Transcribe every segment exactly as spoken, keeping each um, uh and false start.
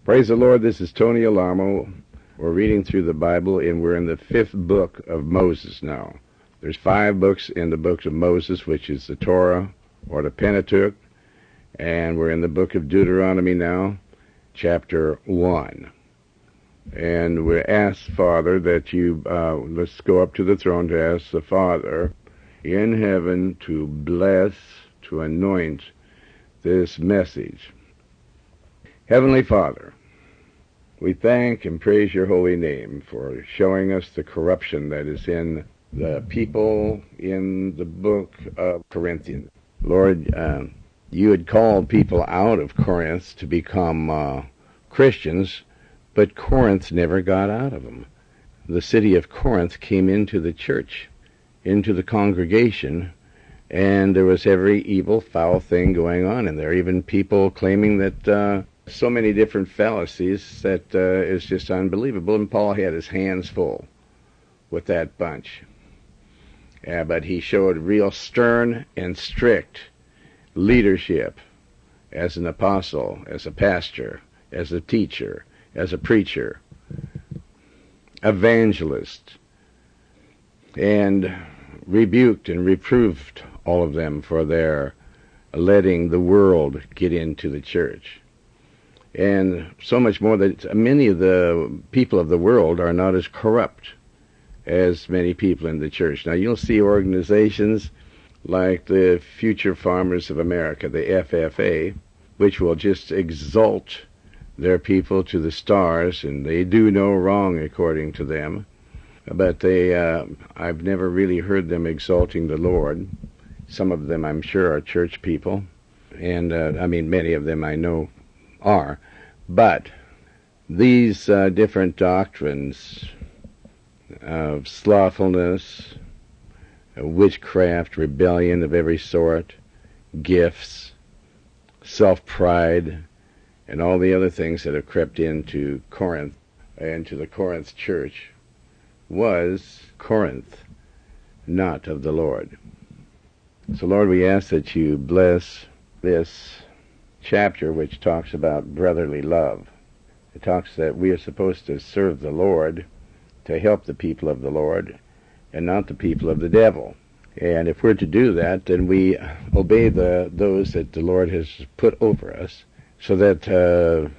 Praise the Lord, this is Tony Alamo. We're reading through the Bible, and we're in the fifth book of Moses now. There's five books in the book of Moses, which is the Torah, or the Pentateuch, and we're in the book of Deuteronomy now, chapter one. And we ask, Father, that you, uh, let's go up to the throne to ask the Father in heaven to bless, to anoint this message. Heavenly Father, we thank and praise your holy name for showing us the corruption that is in the people in the book of Corinthians. Lord, uh, you had called people out of Corinth to become uh, Christians, but Corinth never got out of them. The city of Corinth came into the church, into the congregation, and there was every evil, foul thing going on in there, even people claiming that uh, so many different fallacies that uh, is just unbelievable. And Paul had his hands full with that bunch. Yeah, but he showed real stern and strict leadership as an apostle, as a pastor, as a teacher, as a preacher, evangelist, and rebuked and reproved all of them for their letting the world get into the church. And so much more that many of the people of the world are not as corrupt as many people in the church. Now, you'll see organizations like the Future Farmers of America, the F F A, which will just exalt their people to the stars, and they do no wrong according to them. But they, uh, I've never really heard them exalting the Lord. Some of them, I'm sure, are church people, and uh, I mean, many of them I know are. But these uh, different doctrines of slothfulness, witchcraft, rebellion of every sort, gifts, self-pride, and all the other things that have crept into Corinth, into the Corinth church, was Corinth, not of the Lord. So, Lord, we ask that you bless this chapter which talks about brotherly love. It talks that we are supposed to serve the Lord, to help the people of the Lord, and not the people of the devil. And if we're to do that, then we obey the those that the Lord has put over us, so that uh,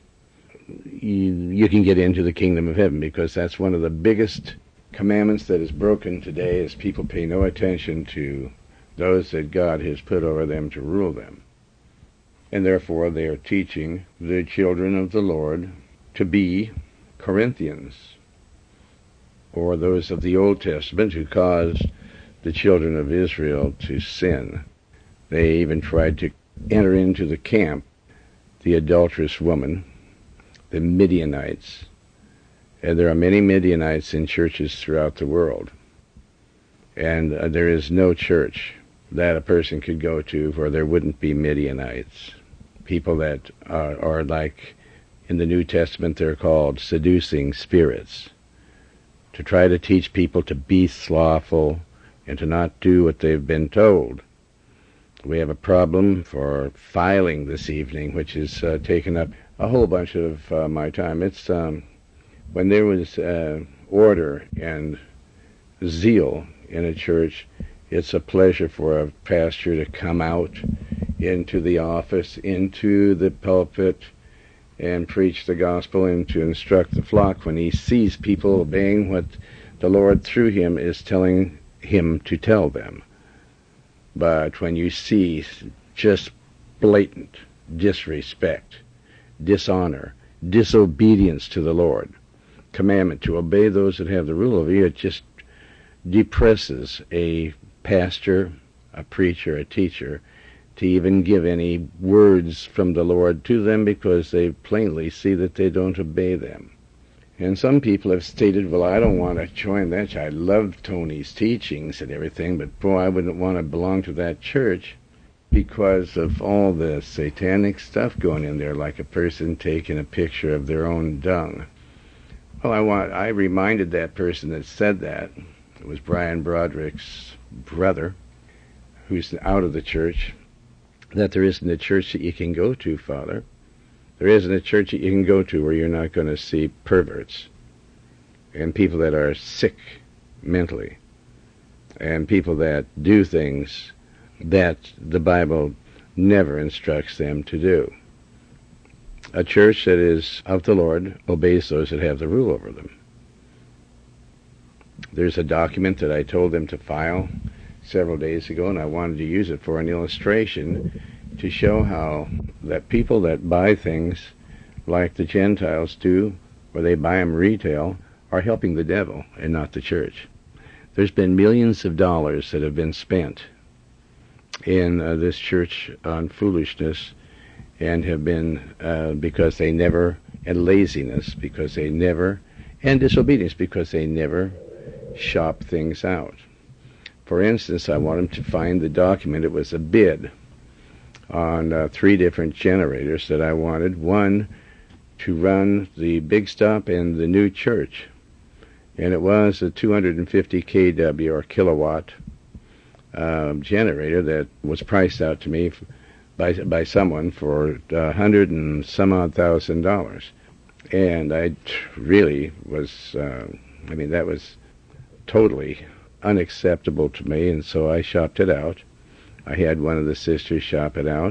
you, you can get into the kingdom of heaven, because that's one of the biggest commandments that is broken today, is people pay no attention to those that God has put over them to rule them. And therefore they are teaching the children of the Lord to be Corinthians, or those of the Old Testament who caused the children of Israel to sin. They even tried to enter into the camp, the adulterous woman, the Midianites. And there are many Midianites in churches throughout the world. And uh, there is no church that a person could go to where there wouldn't be Midianites. People that are, are like, in the New Testament, they're called seducing spirits, to try to teach people to be slothful and to not do what they've been told. We have a problem for filing this evening, which has uh, taken up a whole bunch of uh, my time. It's um, when there was uh, order and zeal in a church, it's a pleasure for a pastor to come out into the office, into the pulpit, and preach the gospel and to instruct the flock when he sees people obeying what the Lord through him is telling him to tell them. But when you see just blatant disrespect, dishonor, disobedience to the Lord, commandment to obey those that have the rule of you, it just depresses a pastor, a preacher, a teacher, to even give any words from the Lord to them, because they plainly see that they don't obey them. And some people have stated, well, I don't want to join that. I love Tony's teachings and everything, but boy, I wouldn't want to belong to that church because of all the satanic stuff going in there, like a person taking a picture of their own dung. Well, I want, I reminded that person that said that, it was Brian Broderick's brother, who's out of the church, that there isn't a church that you can go to, Father, There isn't a church that you can go to where you're not going to see perverts and people that are sick mentally and people that do things that the Bible never instructs them to do. A church that is of the Lord obeys those that have the rule over them. There's a document that I told them to file several days ago, and I wanted to use it for an illustration to show how that people that buy things like the Gentiles do, or they buy them retail, are helping the devil and not the church. There's been millions of dollars that have been spent in uh, this church on foolishness, and have been uh, because they never, and laziness because they never, and disobedience because they never shop things out. For instance, I want them to find the document. It was a bid on uh, three different generators that I wanted. One to run the Big Stop and the new church, and it was a two hundred fifty K W or kilowatt uh, generator that was priced out to me by by someone for a hundred and some odd thousand dollars, and I really was. Uh, I mean, that was totally unacceptable to me, and so I shopped it out. I had one of the sisters shop it out,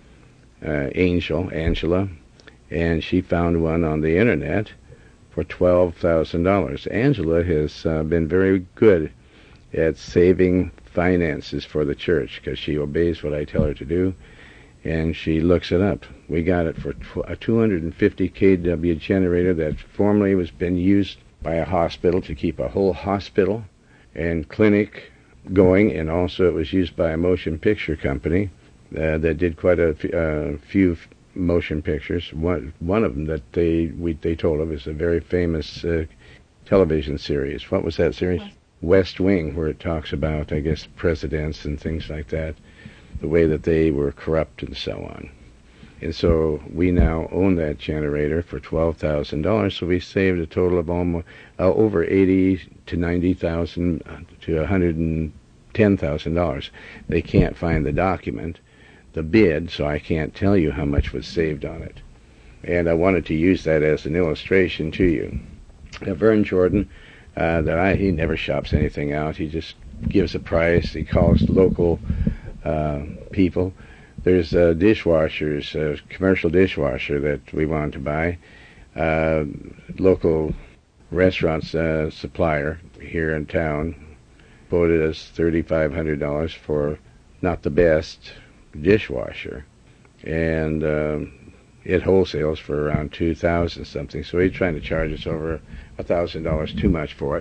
uh, Angel, Angela, and she found one on the internet for twelve thousand dollars. Angela has uh, been very good at saving finances for the church because she obeys what I tell her to do, and she looks it up. We got it for a two hundred fifty K W generator that formerly was been used by a hospital to keep a whole hospital and clinic going, and also it was used by a motion picture company uh, that did quite a f- uh, few f- motion pictures. One one of them that they we they told of is a very famous uh, television series. What was that series? West. West Wing, where it talks about, I guess, presidents and things like that, the way that they were corrupt and so on. And so we now own that generator for twelve thousand dollars, so we saved a total of almost uh, over eighty to ninety thousand dollars to one hundred ten thousand dollars. They can't find the document, the bid, so I can't tell you how much was saved on it. And I wanted to use that as an illustration to you. Now, Vern Jordan, uh, that I, he never shops anything out. He just gives a price. He calls local uh, people. There's a dishwashers, a commercial dishwasher that we wanted to buy. Uh, local restaurants uh, supplier here in town quoted us thirty-five hundred dollars for not the best dishwasher, and um, it wholesales for around two thousand something. So he's trying to charge us over a thousand dollars too much for it.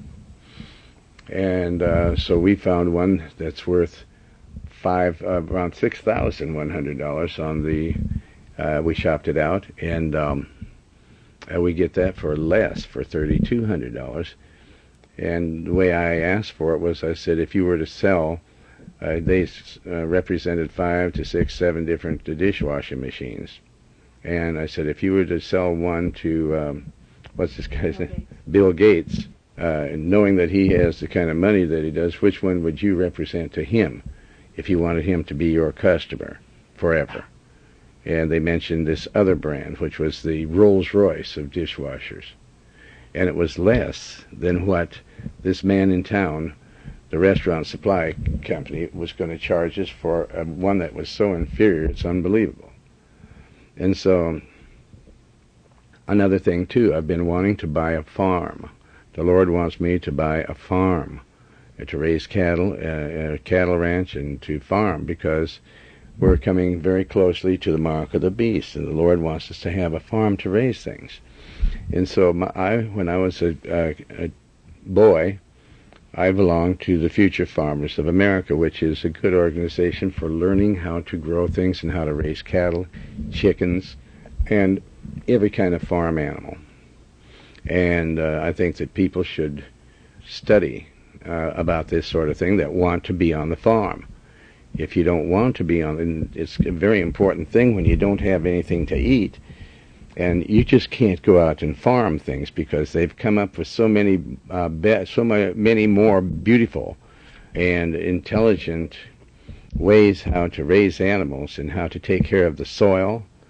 And uh, so we found one that's worth five uh, around six thousand one hundred dollars on the. Uh, we shopped it out, and um, uh, we get that for less, for thirty-two hundred dollars. And the way I asked for it was, I said, if you were to sell, uh, they uh, represented five to six, seven different uh, dishwashing machines. And I said, if you were to sell one to, um, what's this guy's name? Bill Gates, uh, knowing that he has the kind of money that he does, which one would you represent to him if you wanted him to be your customer forever? And they mentioned this other brand, which was the Rolls-Royce of dishwashers. And it was less than what this man in town, the restaurant supply company, was going to charge us for uh, one that was so inferior, it's unbelievable. And so, another thing too, I've been wanting to buy a farm. The Lord wants me to buy a farm, uh, to raise cattle, uh, a cattle ranch, and to farm, because we're coming very closely to the mark of the beast, and the Lord wants us to have a farm to raise things. And so, my, I, when I was a, a, a boy, I belonged to the Future Farmers of America, which is a good organization for learning how to grow things and how to raise cattle, chickens, and every kind of farm animal. And uh, I think that people should study uh, about this sort of thing that want to be on the farm. If you don't want to be on, and it's a very important thing when you don't have anything to eat, and you just can't go out and farm things, because they've come up with so many, uh, be- so many more beautiful and intelligent ways how to raise animals and how to take care of the soil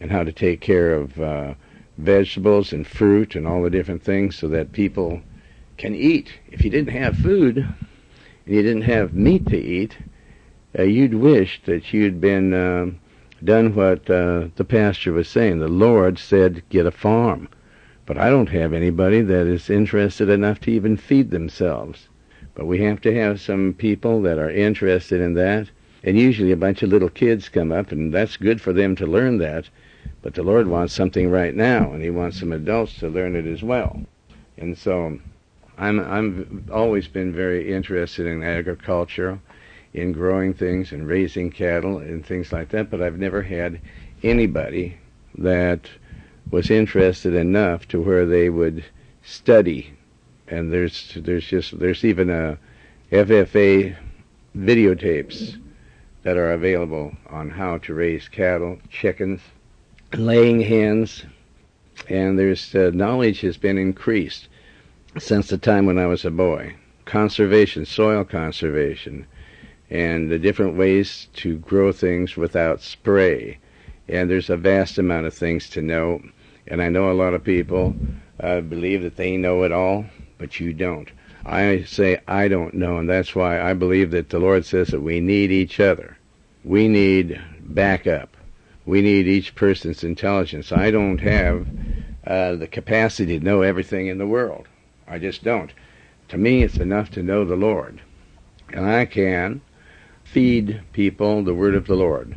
and how to take care of uh, vegetables and fruit and all the different things so that people can eat. If you didn't have food and you didn't have meat to eat, uh, you'd wish that you'd been uh, done what uh, the pastor was saying. The Lord said, get a farm. But I don't have anybody that is interested enough to even feed themselves. But we have to have some people that are interested in that. And usually a bunch of little kids come up, and that's good for them to learn that. But the Lord wants something right now, and he wants some adults to learn it as well. And so I'm I'm always been very interested in agriculture, in growing things and raising cattle and things like that, but I've never had anybody that was interested enough to where they would study. And there's there's just there's even a F F A videotapes that are available on how to raise cattle, chickens, laying hens, and there's uh, knowledge has been increased since the time when I was a boy. Conservation, soil conservation, and the different ways to grow things without spray. And there's a vast amount of things to know. And I know a lot of people uh, believe that they know it all, but you don't. I say I don't know, and that's why I believe that the Lord says that we need each other. We need backup. We need each person's intelligence. I don't have uh, the capacity to know everything in the world. I just don't. To me, it's enough to know the Lord. And I can feed people the word of the Lord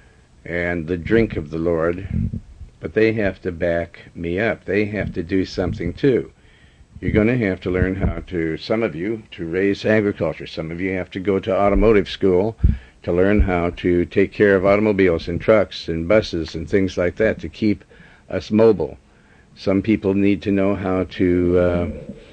and the drink of the Lord, but they have to back me up. They have to do something too. You're going to have to learn how to, some of you, to raise agriculture. Some of you have to go to automotive school to learn how to take care of automobiles and trucks and buses and things like that to keep us mobile. Some people need to know how to uh,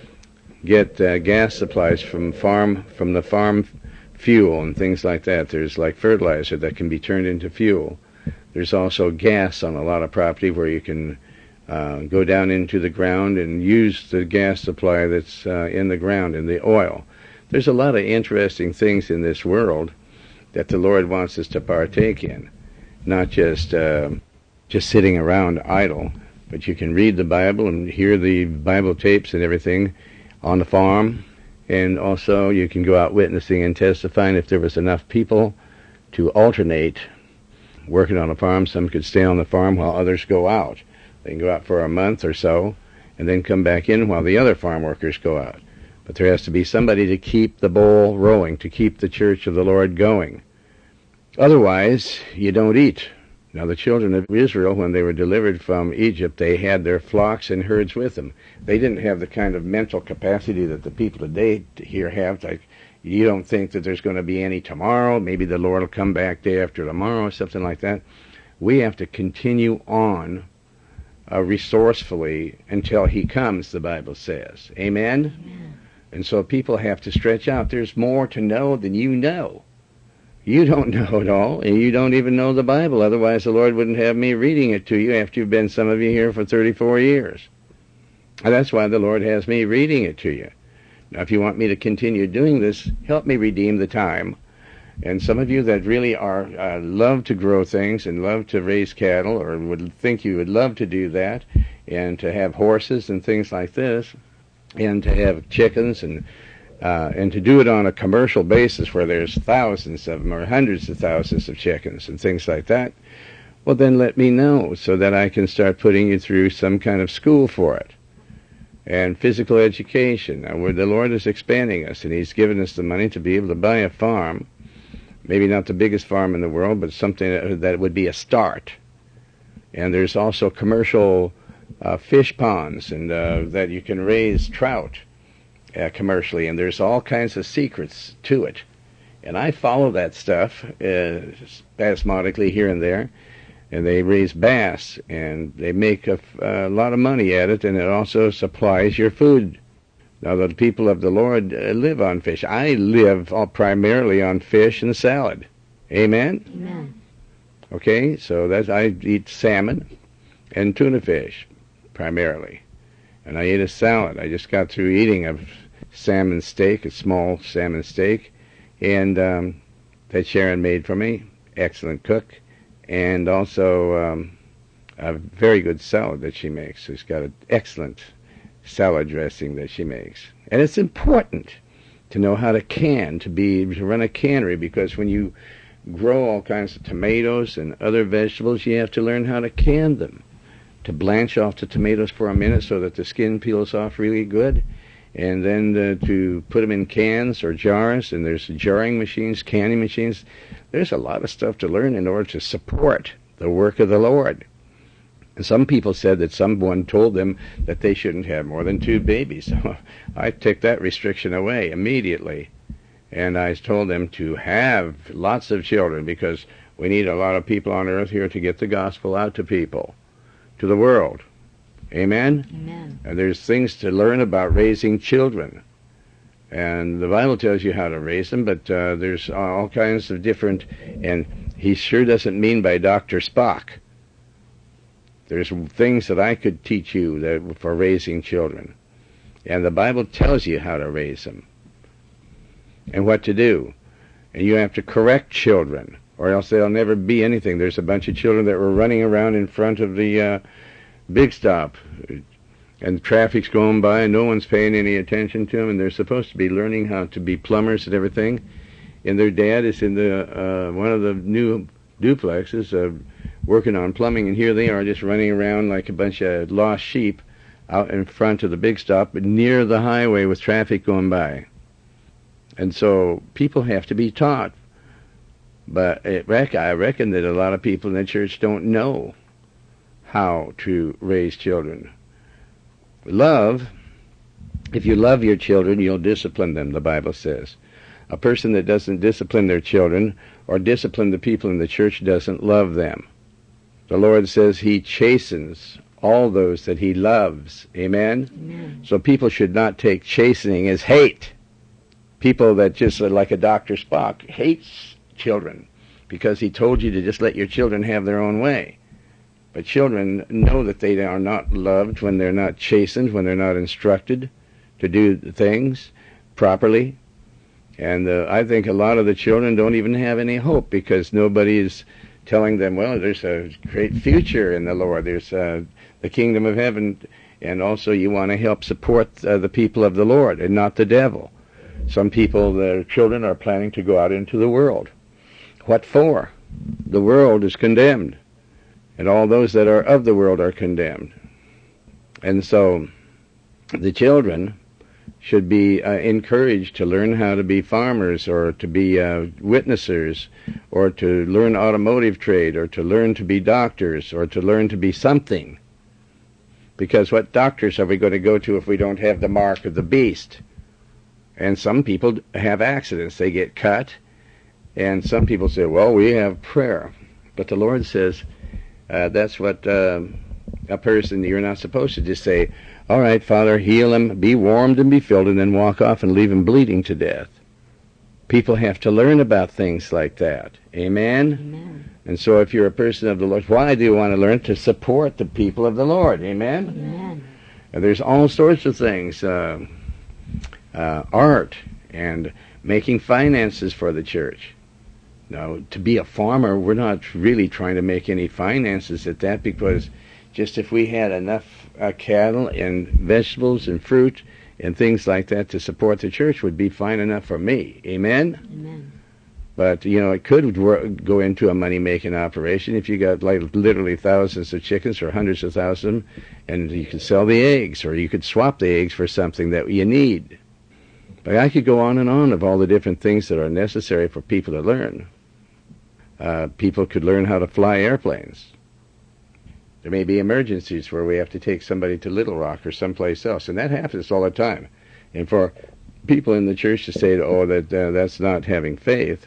get uh, gas supplies from farm from the farm fuel and things like that. There's like fertilizer that can be turned into fuel. There's also gas on a lot of property where you can uh, go down into the ground and use the gas supply that's uh, in the ground and the oil. There's a lot of interesting things in this world that the Lord wants us to partake in, not just uh, just sitting around idle, but you can read the Bible and hear the Bible tapes and everything on the farm, and also you can go out witnessing and testifying. If there was enough people to alternate working on a farm, some could stay on the farm while others go out. They can go out for a month or so and then come back in while the other farm workers go out. But there has to be somebody to keep the bowl rolling, to keep the church of the Lord going. Otherwise, you don't eat. Now, the children of Israel, when they were delivered from Egypt, they had their flocks and herds with them. They didn't have the kind of mental capacity that the people today here have. Like, you don't think that there's going to be any tomorrow. Maybe the Lord will come back day after tomorrow or something like that. We have to continue on uh, resourcefully until he comes, the Bible says. Amen? Amen. And so people have to stretch out. There's more to know than you know. You don't know it all, and you don't even know the Bible. Otherwise, the Lord wouldn't have me reading it to you after you've been, some of you, here for thirty-four years. And that's why the Lord has me reading it to you. Now, if you want me to continue doing this, help me redeem the time. And some of you that really are uh, love to grow things and love to raise cattle, or would think you would love to do that, and to have horses and things like this, and to have chickens, and uh, and to do it on a commercial basis where there's thousands of them or hundreds of thousands of chickens and things like that, well, then let me know so that I can start putting you through some kind of school for it. And physical education. Now, where the Lord is expanding us, and he's given us the money to be able to buy a farm, maybe not the biggest farm in the world, but something that, that would be a start. And there's also commercial uh, fish ponds, and uh, that you can raise trout uh, commercially, and there's all kinds of secrets to it. And I follow that stuff uh, spasmodically here and there. And they raise bass, and they make a, a lot of money at it, and it also supplies your food. Now, the people of the Lord uh, live on fish. I live all primarily on fish and salad. Amen? Amen. Okay, so that's, I eat salmon and tuna fish, primarily. And I eat a salad. I just got through eating a salmon steak, a small salmon steak, and um, that Sharon made for me. Excellent cook. And also um, a very good salad that she makes. She's got an excellent salad dressing that she makes. And it's important to know how to can, to be to run a cannery, because when you grow all kinds of tomatoes and other vegetables, you have to learn how to can them, to blanch off the tomatoes for a minute so that the skin peels off really good, and then uh, to put them in cans or jars, and there's jarring machines, canning machines. There's a lot of stuff to learn in order to support the work of the Lord. And some people said that someone told them that they shouldn't have more than two babies. So I took that restriction away immediately. And I told them to have lots of children, because we need a lot of people on earth here to get the gospel out to people, to the world. Amen? Amen. And there's things to learn about raising children. And the Bible tells you how to raise them, but uh, there's all kinds of different, and he sure doesn't mean by Doctor Spock. There's things that I could teach you that for raising children. And the Bible tells you how to raise them and what to do. And you have to correct children, or else they'll never be anything. There's a bunch of children that were running around in front of the uh, big stop, and the traffic's going by, and no one's paying any attention to them, and they're supposed to be learning how to be plumbers and everything. And their dad is in the uh, one of the new duplexes uh, working on plumbing, and here they are just running around like a bunch of lost sheep out in front of the big stop, but near the highway with traffic going by. And so people have to be taught. But it rec- I reckon that a lot of people in the church don't know how to raise children. Love, if you love your children, you'll discipline them, the Bible says. A person that doesn't discipline their children or discipline the people in the church doesn't love them. The Lord says he chastens all those that he loves. Amen? Amen. So people should not take chastening as hate. People that just, like a Doctor Spock, hates children because he told you to just let your children have their own way. But children know that they are not loved when they're not chastened, when they're not instructed to do things properly. And uh, I think a lot of the children don't even have any hope because nobody is telling them, well, there's a great future in the Lord. There's uh, the kingdom of heaven, and also you want to help support uh, the people of the Lord and not the devil. Some people, their children, are planning to go out into the world. What for? The world is condemned, and all those that are of the world are condemned. And so the children should be uh, encouraged to learn how to be farmers, or to be uh, witnessers, or to learn automotive trade, or to learn to be doctors, or to learn to be something. Because what doctors are we going to go to if we don't have the mark of the beast? And some people have accidents. They get cut. And some people say, well, we have prayer. But the Lord says, uh, that's what uh, a person, you're not supposed to just say, all right, Father, heal him, be warmed and be filled, and then walk off and leave him bleeding to death. People have to learn about things like that. Amen? Amen. And so if you're a person of the Lord, why do you want to learn? To support the people of the Lord. Amen? Amen. And there's all sorts of things. Uh, uh, art and making finances for the church. Now, to be a farmer, we're not really trying to make any finances at that, because just if we had enough uh, cattle and vegetables and fruit and things like that to support the church would be fine enough for me. Amen? Amen. But, you know, it could work, go into a money-making operation if you got like literally thousands of chickens or hundreds of thousands, and you could sell the eggs, or you could swap the eggs for something that you need. But I could go on and on of all the different things that are necessary for people to learn. Uh, people could learn how to fly airplanes. There may be emergencies where we have to take somebody to Little Rock or someplace else, and that happens all the time. And for people in the church to say, oh, that uh, that's not having faith,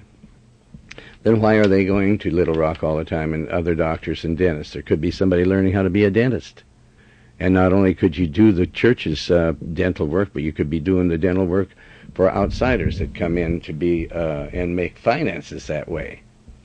then why are they going to Little Rock all the time and other doctors and dentists? There could be somebody learning how to be a dentist. And not only could you do the church's uh, dental work, but you could be doing the dental work for outsiders that come in to be uh, and make finances that way.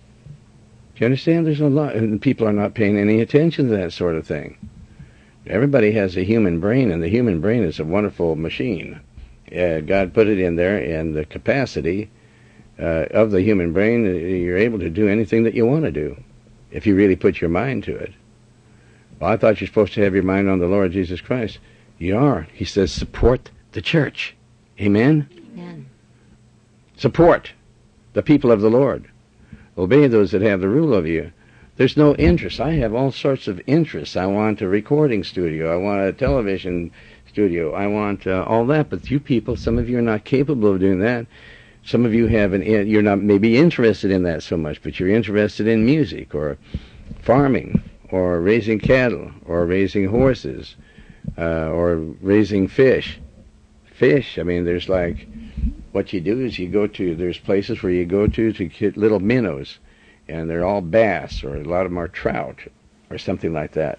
Do you understand? There's a lot, and people are not paying any attention to that sort of thing. Everybody has a human brain, and the human brain is a wonderful machine. Uh, God put it in there, and the capacity uh, of the human brain, you're able to do anything that you want to do if you really put your mind to it. Well, I thought you're supposed to have your mind on the Lord Jesus Christ. You are. He says, support the church. Amen? Amen. Support the people of the Lord. Obey those that have the rule of you. There's no interest. I have all sorts of interests. I want a recording studio. I want a television studio. I want uh, all that. But you people, some of you are not capable of doing that. Some of you have an, you're not maybe interested in that so much, but you're interested in music or farming or raising cattle or raising horses uh, or raising fish. Fish, I mean, there's like, what you do is you go to, there's places where you go to to get little minnows, and they're all bass, or a lot of them are trout, or something like that.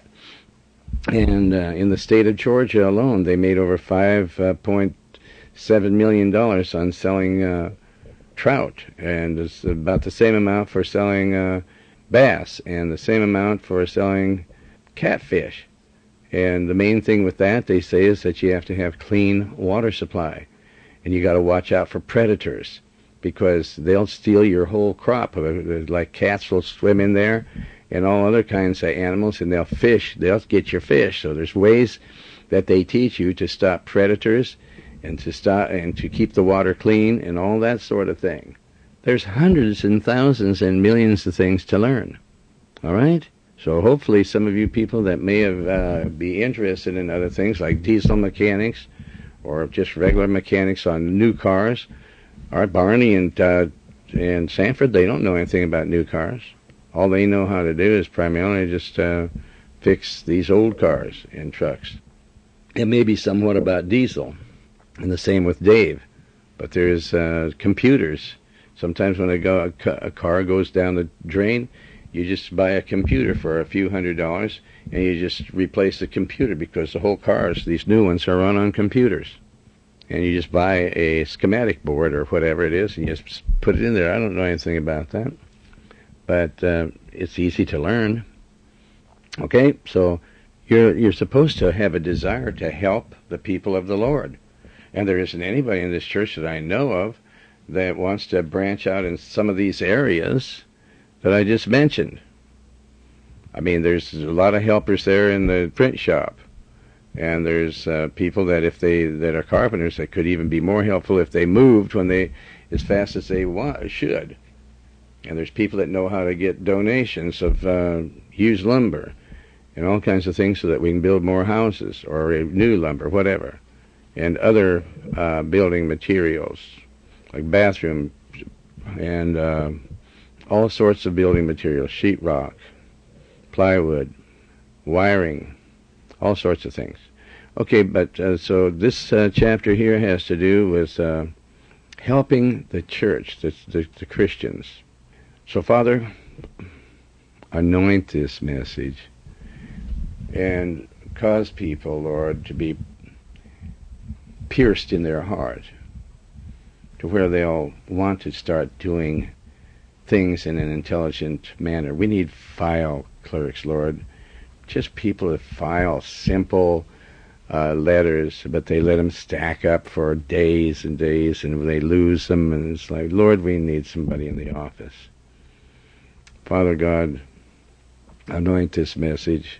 And uh, in the state of Georgia alone, they made over five point seven million dollars on selling uh, trout, and it's about the same amount for selling uh, bass, and the same amount for selling catfish. And the main thing with that, they say, is that you have to have clean water supply. And you got to watch out for predators, because they'll steal your whole crop. Like cats will swim in there and all other kinds of animals, and they'll fish. They'll get your fish. So there's ways that they teach you to stop predators and to stop and to keep the water clean and all that sort of thing. There's hundreds and thousands and millions of things to learn. All right? So hopefully some of you people that may have uh, be interested in other things like diesel mechanics or just regular mechanics on new cars. All right, Barney and uh, and Sanford, they don't know anything about new cars. All they know how to do is primarily just uh, fix these old cars and trucks. And maybe somewhat about diesel, and the same with Dave. But there's uh, computers. Sometimes when a, go, a, a car goes down the drain, you just buy a computer for a few hundred dollars, and you just replace the computer, because the whole cars, these new ones, are run on computers. And you just buy a schematic board or whatever it is, and you just put it in there. I don't know anything about that, but uh, it's easy to learn. Okay, so you're you're supposed to have a desire to help the people of the Lord, and there isn't anybody in this church that I know of that wants to branch out in some of these areas that I just mentioned. I mean, there's a lot of helpers there in the print shop. And there's uh, people that if they that are carpenters that could even be more helpful if they moved when they as fast as they want should. And there's people that know how to get donations of uh, used lumber and all kinds of things so that we can build more houses or new lumber, whatever, and other uh, building materials like bathroom and uh, all sorts of building materials, sheetrock, plywood, wiring, all sorts of things. Okay, but uh, so this uh, chapter here has to do with uh, helping the church, the, the, the Christians. So, Father, anoint this message and cause people, Lord, to be pierced in their heart to where they'll want to start doing things in an intelligent manner. We need file clerks, Lord. Just people that file simple uh, letters, but they let them stack up for days and days, and they lose them, and it's like, Lord, we need somebody in the office. Father God, anoint this message,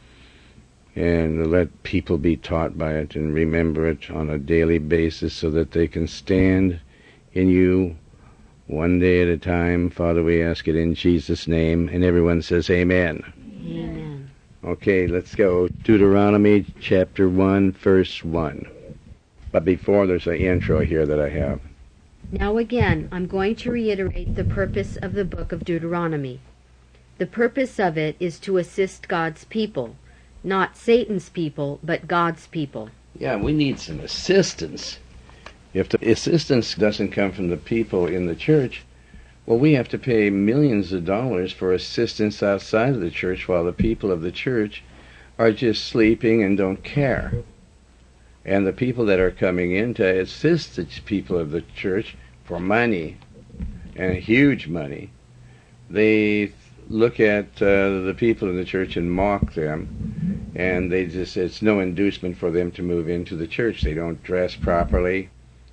and let people be taught by it and remember it on a daily basis so that they can stand in you one day at a time. Father, we ask it in Jesus' name, and everyone says amen. Amen. Okay, let's go. Deuteronomy chapter one, verse one. But before, there's an intro here that I have. Now again, I'm going to reiterate the purpose of the book of Deuteronomy. The purpose of it is to assist God's people, not Satan's people, but God's people. Yeah, we need some assistance. If the assistance doesn't come from the people in the church, well, we have to pay millions of dollars for assistance outside of the church while the people of the church are just sleeping and don't care. And the people that are coming in to assist the people of the church for money, and huge money, they look at uh, the people in the church and mock them, and they just, it's no inducement for them to move into the church. They don't dress properly.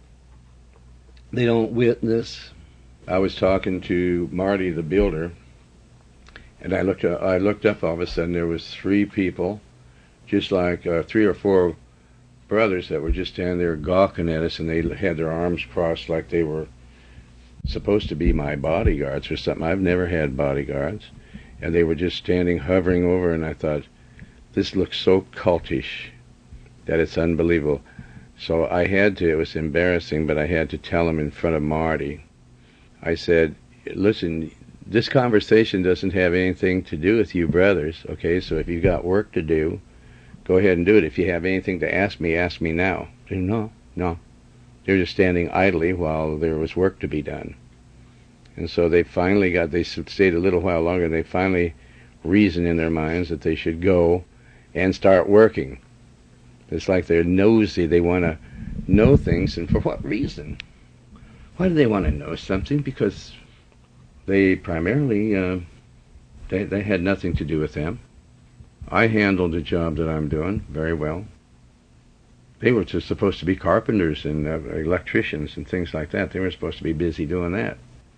They don't witness. I was talking to Marty the builder, And I looked, uh, I looked up. All of a sudden, there was three people, just like uh, three or four brothers that were just standing there gawking at us, and they had their arms crossed like they were supposed to be my bodyguards or something. I've never had bodyguards. And they were just standing, hovering over, and I thought, this looks so cultish that it's unbelievable. So I had to, it was embarrassing, but I had to tell them in front of Marty. I said, listen, this conversation doesn't have anything to do with you brothers, okay? So if you've got work to do, go ahead and do it. If you have anything to ask me, ask me now. They said, no, no. They were just standing idly while there was work to be done. And so they finally got, they stayed a little while longer, and they finally reasoned in their minds that they should go and start working. It's like they're nosy. They want to know things, and for what reason? Why do they want to know something? Because they primarily, uh, they, they had nothing to do with them. I handled the job that I'm doing very well. They were just supposed to be carpenters and uh, electricians and things like that. They were supposed to be busy doing that.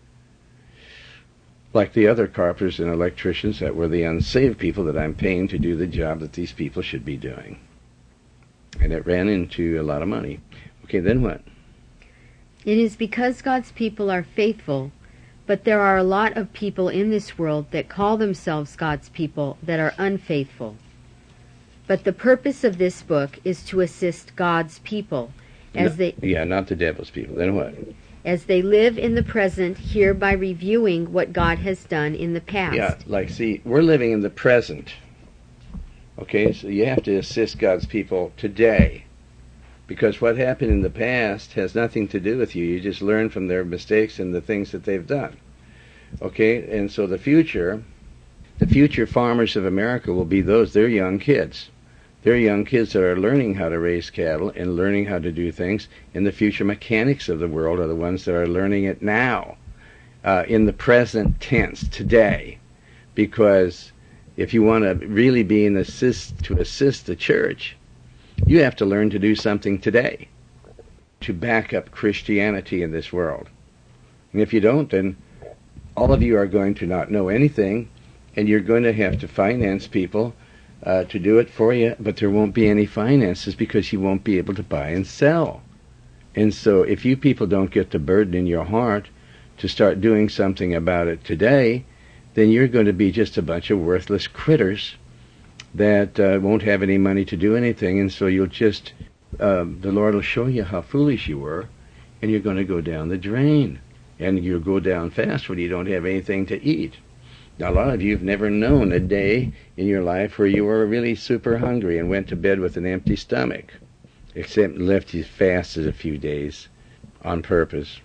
Like the other carpenters and electricians that were the unsaved people that I'm paying to do the job that these people should be doing. And it ran into a lot of money. Okay, then what? It is because God's people are faithful, but there are a lot of people in this world that call themselves God's people that are unfaithful. But the purpose of this book is to assist God's people as no, they yeah, not the devil's people. Then what? As they live in the present here by reviewing what God has done in the past. Yeah, like, see, we're living in the present. Okay, so you have to assist God's people today. Because what happened in the past has nothing to do with you. You just learn from their mistakes and the things that they've done. Okay, and so the future, the future farmers of America will be those, they're young kids. They're young kids that are learning how to raise cattle and learning how to do things. And the future mechanics of the world are the ones that are learning it now, uh, in the present tense, today. Because if you want to really be an assist to assist the church, you have to learn to do something today to back up Christianity in this world. And if you don't, then all of you are going to not know anything, and you're going to have to finance people uh, to do it for you, but there won't be any finances because you won't be able to buy and sell. And so if you people don't get the burden in your heart to start doing something about it today, then you're going to be just a bunch of worthless critters that uh, won't have any money to do anything, and so you'll just, uh, the Lord will show you how foolish you were, and you're going to go down the drain. And you'll go down fast when you don't have anything to eat. Now, a lot of you have never known a day in your life where you were really super hungry and went to bed with an empty stomach, except left you fasted a few days on purpose.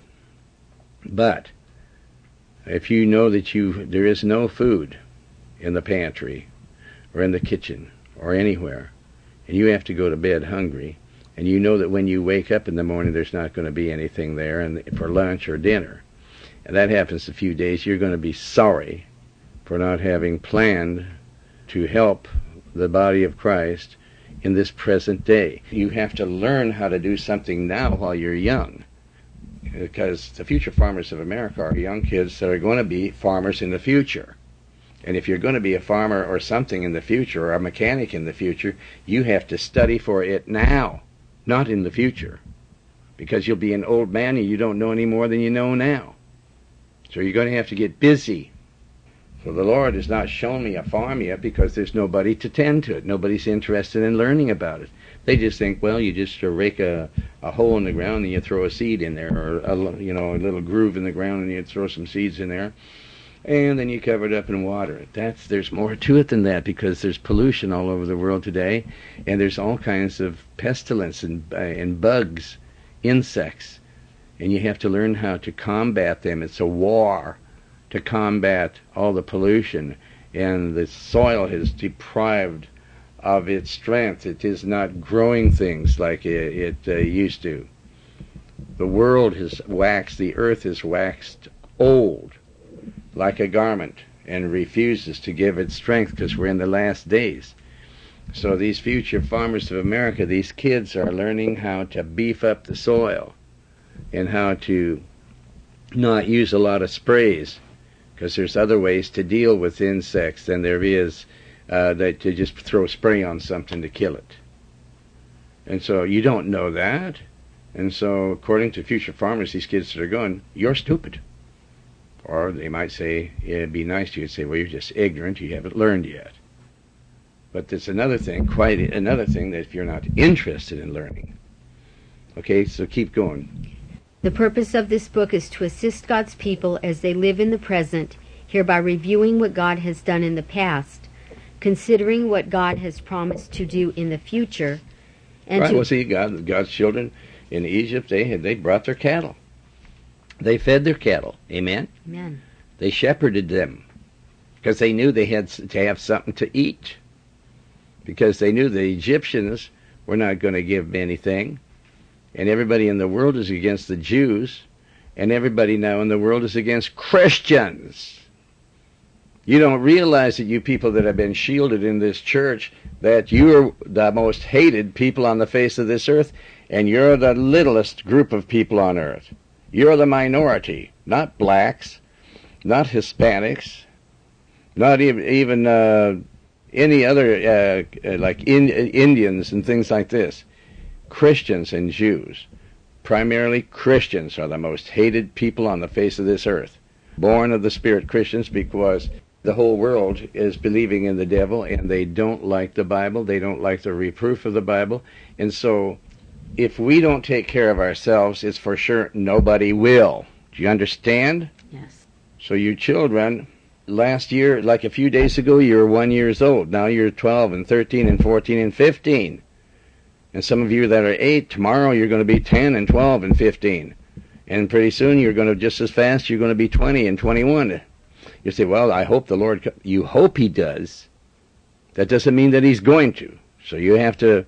But if you know that you there is no food in the pantry or in the kitchen or anywhere, and you have to go to bed hungry, and you know that when you wake up in the morning there's not going to be anything there and for lunch or dinner, and that happens a few days, you're going to be sorry for not having planned to help the body of Christ in this present day. You have to learn how to do something now while you're young, because the future farmers of America are young kids that are going to be farmers in the future. And if you're going to be a farmer or something in the future, or a mechanic in the future, you have to study for it now, not in the future, because you'll be an old man and you don't know any more than you know now. So you're going to have to get busy. So the Lord has not shown me a farm yet because there's nobody to tend to it. Nobody's interested in learning about it. They just think, well, you just uh, rake a, a hole in the ground and you throw a seed in there, or a, you know, a little groove in the ground and you throw some seeds in there, and then you cover it up and water it. That's there's more to it than that, because there's pollution all over the world today, and there's all kinds of pestilence and uh, and bugs, insects, and you have to learn how to combat them. It's a war to combat all the pollution, and the soil is deprived of its strength. It is not growing things like it, it uh, used to. The world has waxed, the earth has waxed old like a garment and refuses to give its strength because we're in the last days. So these future farmers of America, these kids are learning how to beef up the soil and how to not use a lot of sprays, because there's other ways to deal with insects than there is uh, that to just throw spray on something to kill it. And so you don't know that. And so according to future farmers, these kids that are going, you're stupid. Or they might say, it'd be nice to you to say, well, you're just ignorant, you haven't learned yet. But there's another thing, quite another thing, that if you're not interested in learning. Okay, so keep going. The purpose of this book is to assist God's people as they live in the present, hereby reviewing what God has done in the past, considering what God has promised to do in the future, and right, to... well, see, God, God's children in Egypt, they had, they brought their cattle. They fed their cattle. Amen? Amen. They shepherded them because they knew they had to have something to eat, because they knew the Egyptians were not going to give them anything, and everybody in the world is against the Jews, and everybody now in the world is against Christians. You don't realize that, you people that have been shielded in this church, that you're the most hated people on the face of this earth, and you're the littlest group of people on earth. You're the minority, not blacks, not Hispanics, not even, even uh, any other, uh, like in, Indians and things like this. Christians and Jews, primarily Christians, are the most hated people on the face of this earth. Born of the Spirit Christians, because the whole world is believing in the devil, and they don't like the Bible, they don't like the reproof of the Bible, and so if we don't take care of ourselves, it's for sure nobody will. Do you understand? Yes. So you children, last year, like a few days ago, you were one years old. Now you're twelve and thirteen and fourteen and fifteen. And some of you that are eight, tomorrow you're going to be ten and twelve and fifteen. And pretty soon you're going to, just as fast, you're going to be twenty and twenty-one. You say, well, I hope the Lord, co-. You hope He does. That doesn't mean that He's going to. So you have to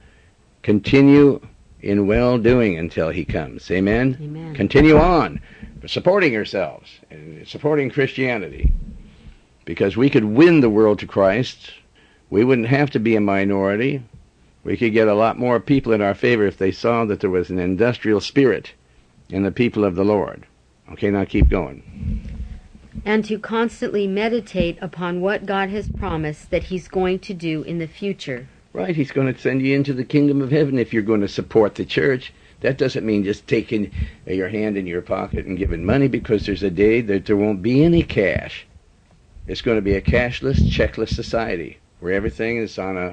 continue in well-doing until He comes. Amen? Amen. Continue on, supporting yourselves and supporting Christianity. Because we could win the world to Christ. We wouldn't have to be a minority. We could get a lot more people in our favor if they saw that there was an industrial spirit in the people of the Lord. Okay, now keep going. And to constantly meditate upon what God has promised that He's going to do in the future. Right, He's going to send you into the kingdom of heaven if you're going to support the church. That doesn't mean just taking your hand in your pocket and giving money, because there's a day that there won't be any cash. It's going to be a cashless, checkless society where everything is on a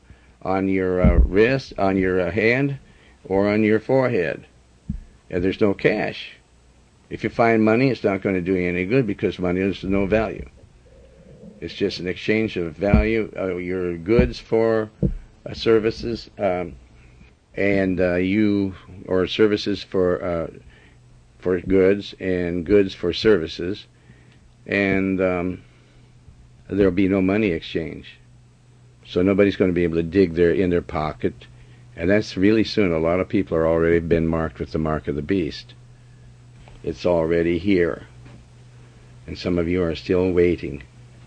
on your uh, wrist, on your uh, hand, or on your forehead. And there's no cash. If you find money, it's not going to do you any good, because money has no value. It's just an exchange of value, uh, your goods for uh, services, um, and uh, you, or services for uh, for goods, and goods for services, and um, there'll be no money exchange. So nobody's going to be able to dig their in their pocket, and that's really soon. A lot of people are already been marked with the mark of the beast. It's already here, and some of you are still waiting.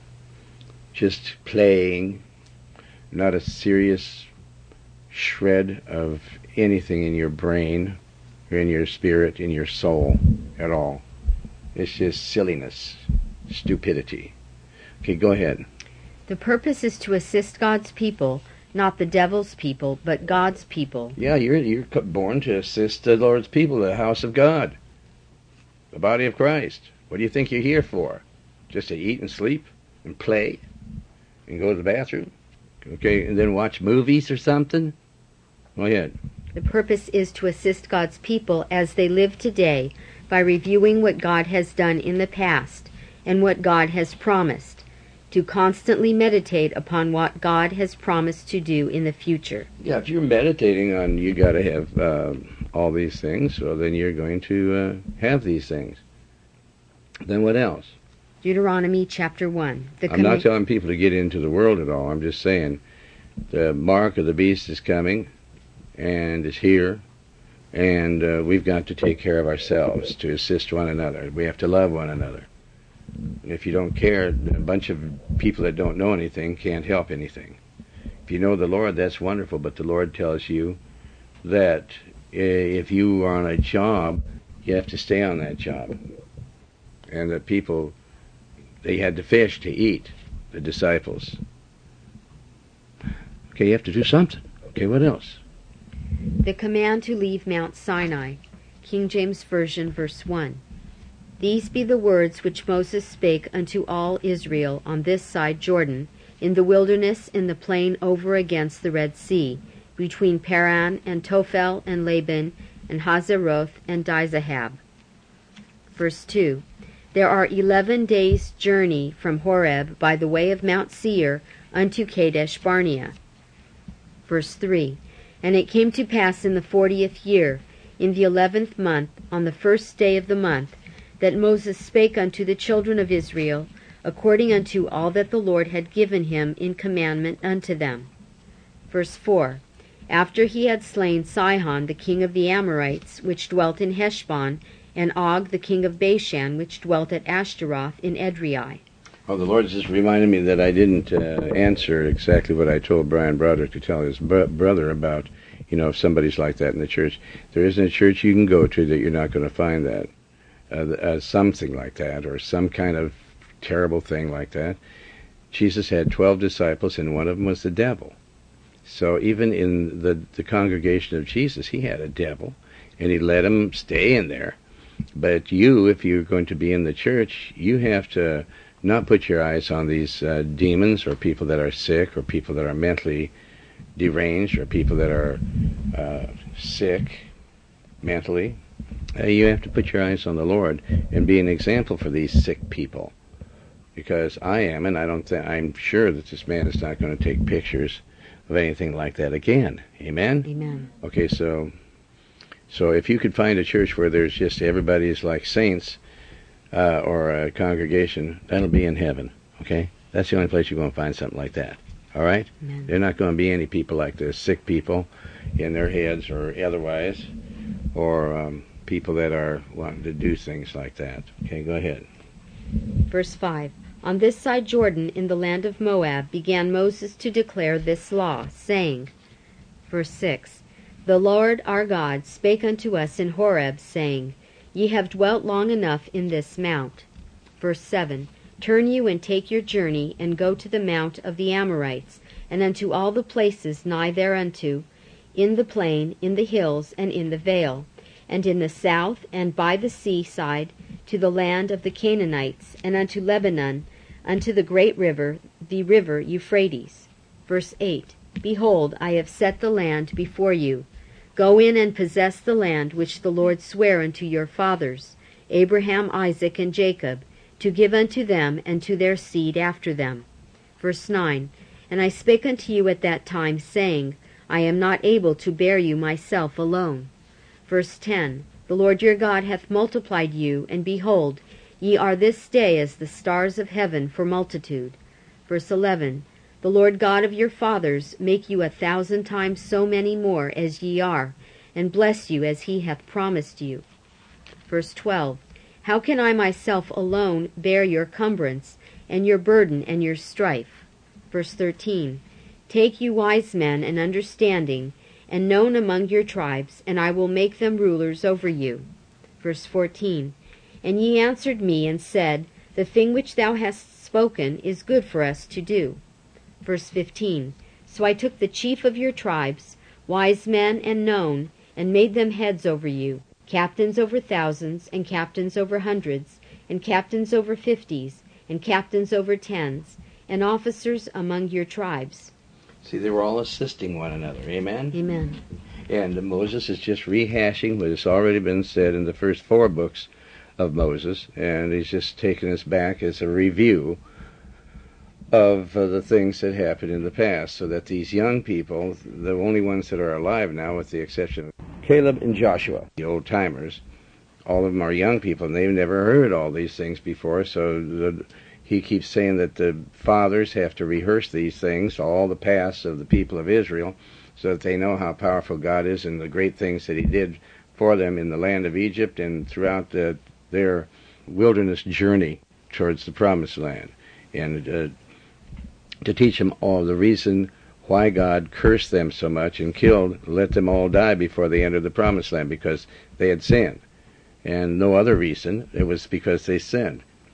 Just playing, not a serious shred of anything in your brain, or in your spirit, in your soul at all. It's just silliness, stupidity. Okay, go ahead. The purpose is to assist God's people, not the devil's people, but God's people. Yeah, you're you're born to assist the Lord's people, the house of God, the body of Christ. What do you think you're here for? Just to eat and sleep and play? And go to the bathroom, okay, and then watch movies or something? Go ahead. The purpose is to assist God's people as they live today by reviewing what God has done in the past and what God has promised, to constantly meditate upon what God has promised to do in the future. Yeah, if you're meditating on you got to have uh, all these things, well, then you're going to uh, have these things. Then what else? Deuteronomy chapter one. The I'm not telling people to get into the world at all. I'm just saying the mark of the beast is coming, and is here, and uh, we've got to take care of ourselves to assist one another. We have to love one another. And if you don't care, a bunch of people that don't know anything can't help anything. If you know the Lord, that's wonderful, but the Lord tells you that if you are on a job, you have to stay on that job. And that people They had to fish to eat, the disciples. Okay, you have to do something. Okay, what else? The command to leave Mount Sinai, King James Version, verse one. These be the words which Moses spake unto all Israel on this side Jordan, in the wilderness in the plain over against the Red Sea, between Paran and Tophel and Laban and Hazeroth and Dizahab. Verse two. There are eleven days' journey from Horeb by the way of Mount Seir unto Kadesh Barnea. Verse three. And it came to pass in the fortieth year, in the eleventh month, on the first day of the month, that Moses spake unto the children of Israel, according unto all that the Lord had given him in commandment unto them. Verse four. After he had slain Sihon the king of the Amorites, which dwelt in Heshbon, and Og the king of Bashan, which dwelt at Ashtaroth in Edrei. Well, the Lord just reminded me that I didn't uh, answer exactly what I told Brian Broderick to tell his br- brother about, you know, if somebody's like that in the church. There isn't a church you can go to that you're not going to find that. Uh, uh, something like that, or some kind of terrible thing like that. Jesus had twelve disciples, and one of them was the devil. So even in the, the congregation of Jesus, he had a devil, and he let him stay in there. But you, if you're going to be in the church, you have to not put your eyes on these uh, demons, or people that are sick, or people that are mentally deranged, or people that are uh, sick mentally. Uh, you have to put your eyes on the Lord and be an example for these sick people. Because I am, and I don't think, I'm sure that this man is not going to take pictures of anything like that again. Amen? Amen. Okay, so so if you could find a church where there's just everybody's like saints, uh, or a congregation, that'll be in heaven. Okay? That's the only place you're going to find something like that. All right? Amen. There are not going to be any people like this, sick people in their heads or otherwise, or um, people that are wanting to do things like that. Okay, go ahead. Verse five. On this side Jordan, in the land of Moab, began Moses to declare this law, saying, verse six, The Lord our God spake unto us in Horeb, saying, Ye have dwelt long enough in this mount. Verse seven, Turn you and take your journey, and go to the mount of the Amorites, and unto all the places nigh thereunto, in the plain, in the hills, and in the vale, and in the south, and by the sea side, to the land of the Canaanites, and unto Lebanon, unto the great river, the river Euphrates. Verse eight, Behold, I have set the land before you. Go in and possess the land which the Lord sware unto your fathers, Abraham, Isaac, and Jacob, to give unto them and to their seed after them. Verse nine, And I spake unto you at that time, saying, I am not able to bear you myself alone. Verse ten, The Lord your God hath multiplied you, and behold, ye are this day as the stars of heaven for multitude. Verse eleven, The Lord God of your fathers make you a thousand times so many more as ye are, and bless you as he hath promised you. Verse twelve, How can I myself alone bear your cumbrance, and your burden, and your strife? Verse thirteen, Take you wise men and understanding, and known among your tribes, and I will make them rulers over you. Verse fourteen, And ye answered me and said, The thing which thou hast spoken is good for us to do. Verse fifteen, So I took the chief of your tribes, wise men and known, and made them heads over you, captains over thousands, and captains over hundreds, and captains over fifties, and captains over tens, and officers among your tribes. See, they were all assisting one another. Amen? Amen. And Moses is just rehashing what has already been said in the first four books of Moses, and he's just taking us back as a review of uh, the things that happened in the past, so that these young people, the only ones that are alive now, with the exception of Caleb and Joshua, the old-timers, all of them are young people, and they've never heard all these things before, so the, he keeps saying that the fathers have to rehearse these things, all the past of the people of Israel, so that they know how powerful God is and the great things that he did for them in the land of Egypt and throughout the, their wilderness journey towards the promised land. And uh, to teach them all the reason why God cursed them so much and killed, let them all die before they entered the promised land, because they had sinned. And no other reason. It was because they sinned.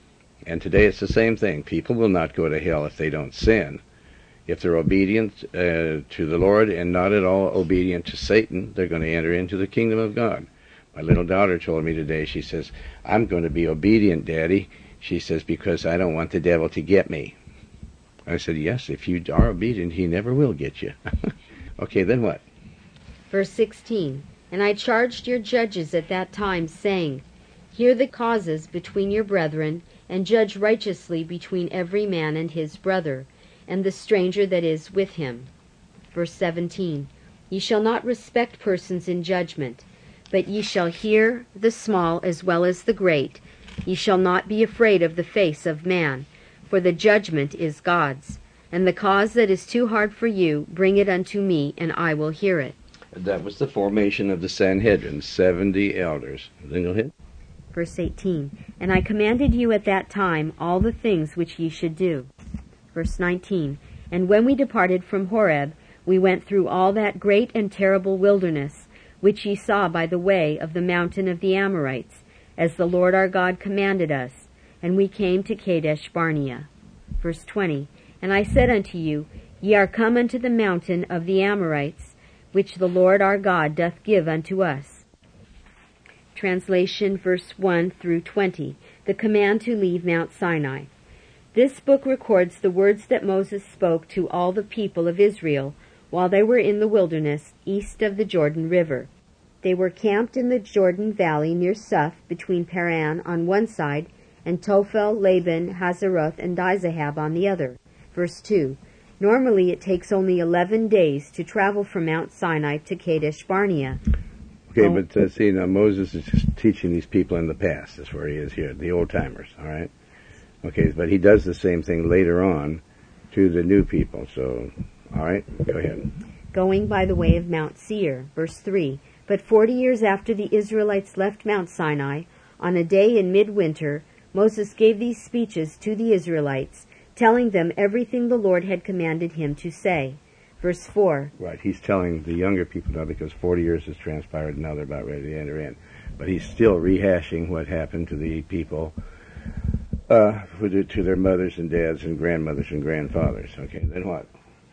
And today it's the same thing. People will not go to hell if they don't sin. If they're obedient uh, to the Lord and not at all obedient to Satan, they're going to enter into the kingdom of God. My little daughter told me today, she says, I'm going to be obedient, Daddy. She says, because I don't want the devil to get me. I said, yes, if you are obedient, he never will get you. Okay, then what? Verse sixteen, And I charged your judges at that time, saying, Hear the causes between your brethren, and judge righteously between every man and his brother, and the stranger that is with him. Verse seventeen, Ye shall not respect persons in judgment, but ye shall hear the small as well as the great. Ye shall not be afraid of the face of man, for the judgment is God's. And the cause that is too hard for you, bring it unto me, and I will hear it. That was the formation of the Sanhedrin, seventy elders. Then go ahead. Verse eighteen, And I commanded you at that time all the things which ye should do. Verse nineteen, And when we departed from Horeb, we went through all that great and terrible wilderness, which ye saw by the way of the mountain of the Amorites, as the Lord our God commanded us, and we came to Kadesh Barnea. Verse twenty, And I said unto you, Ye are come unto the mountain of the Amorites, which the Lord our God doth give unto us. Translation verse one through twenty, the command to leave Mount Sinai. This book records the words that Moses spoke to all the people of Israel while they were in the wilderness east of the Jordan River. They were camped in the Jordan Valley near Suph, between Paran on one side, and Tophel, Laban, Hazeroth, and Dizahab on the other. Verse two, Normally it takes only eleven days to travel from Mount Sinai to Kadesh Barnea. Okay, oh. but uh, see, now Moses is just teaching these people in the past. That's where he is here, the old-timers, all right? Okay, but he does the same thing later on to the new people, so, all right, go ahead. Going by the way of Mount Seir, verse three, But forty years after the Israelites left Mount Sinai, on a day in midwinter, Moses gave these speeches to the Israelites, telling them everything the Lord had commanded him to say. Verse four. Right, he's telling the younger people now because forty years has transpired and now they're about ready to enter in. But he's still rehashing what happened to the people, uh, to their mothers and dads and grandmothers and grandfathers. Okay, then what?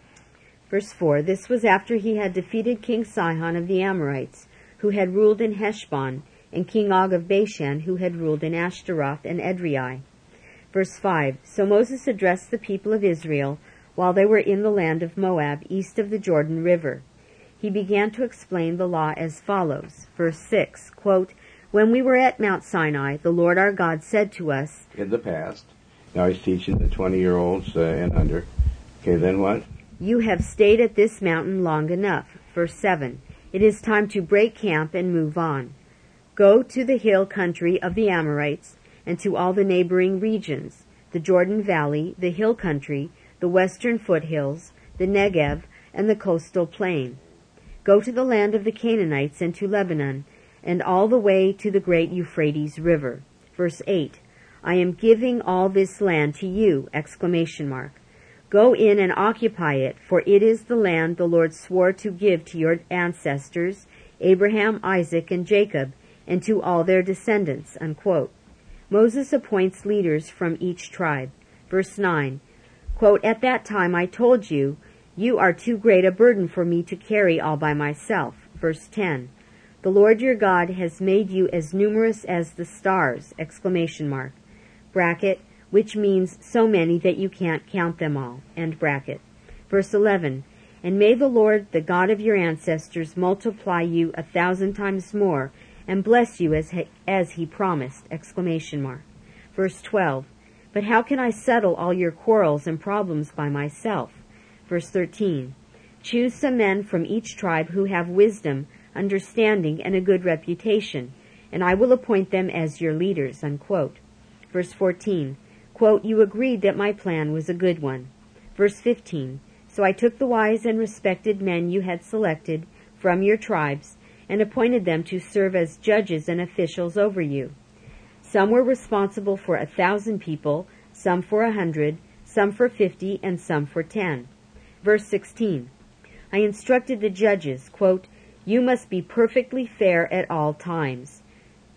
Verse four. This was after he had defeated King Sihon of the Amorites, who had ruled in Heshbon, and King Og of Bashan, who had ruled in Ashtaroth and Edrei. Verse five, So Moses addressed the people of Israel while they were in the land of Moab, east of the Jordan River. He began to explain the law as follows. Verse six, quote, When we were at Mount Sinai, the Lord our God said to us... In the past. Now he's teaching the twenty-year-olds uh, and under. Okay, then what? You have stayed at this mountain long enough. Verse seven, It is time to break camp and move on. Go to the hill country of the Amorites, and to all the neighboring regions, the Jordan Valley, the hill country, the western foothills, the Negev, and the coastal plain. Go to the land of the Canaanites and to Lebanon, and all the way to the great Euphrates River. Verse eight, I am giving all this land to you! Exclamation mark. Go in and occupy it, for it is the land the Lord swore to give to your ancestors, Abraham, Isaac, and Jacob, and to all their descendants. Unquote. Moses appoints leaders from each tribe. Verse nine, quote, At that time I told you, you are too great a burden for me to carry all by myself. Verse ten, The Lord your God has made you as numerous as the stars! Exclamation mark. Bracket, which means so many that you can't count them all. End bracket. Verse eleven, And may the Lord, the God of your ancestors, multiply you a thousand times more, and bless you as he, as he promised! Exclamation mark. Verse twelve, But how can I settle all your quarrels and problems by myself? Verse thirteen, Choose some men from each tribe who have wisdom, understanding, and a good reputation, and I will appoint them as your leaders. Unquote. Verse fourteen, quote, You agreed that my plan was a good one. Verse fifteen, So I took the wise and respected men you had selected from your tribes, and appointed them to serve as judges and officials over you. Some were responsible for a thousand people, some for a hundred, some for fifty, and some for ten. Verse sixteen, I instructed the judges, quote, You must be perfectly fair at all times.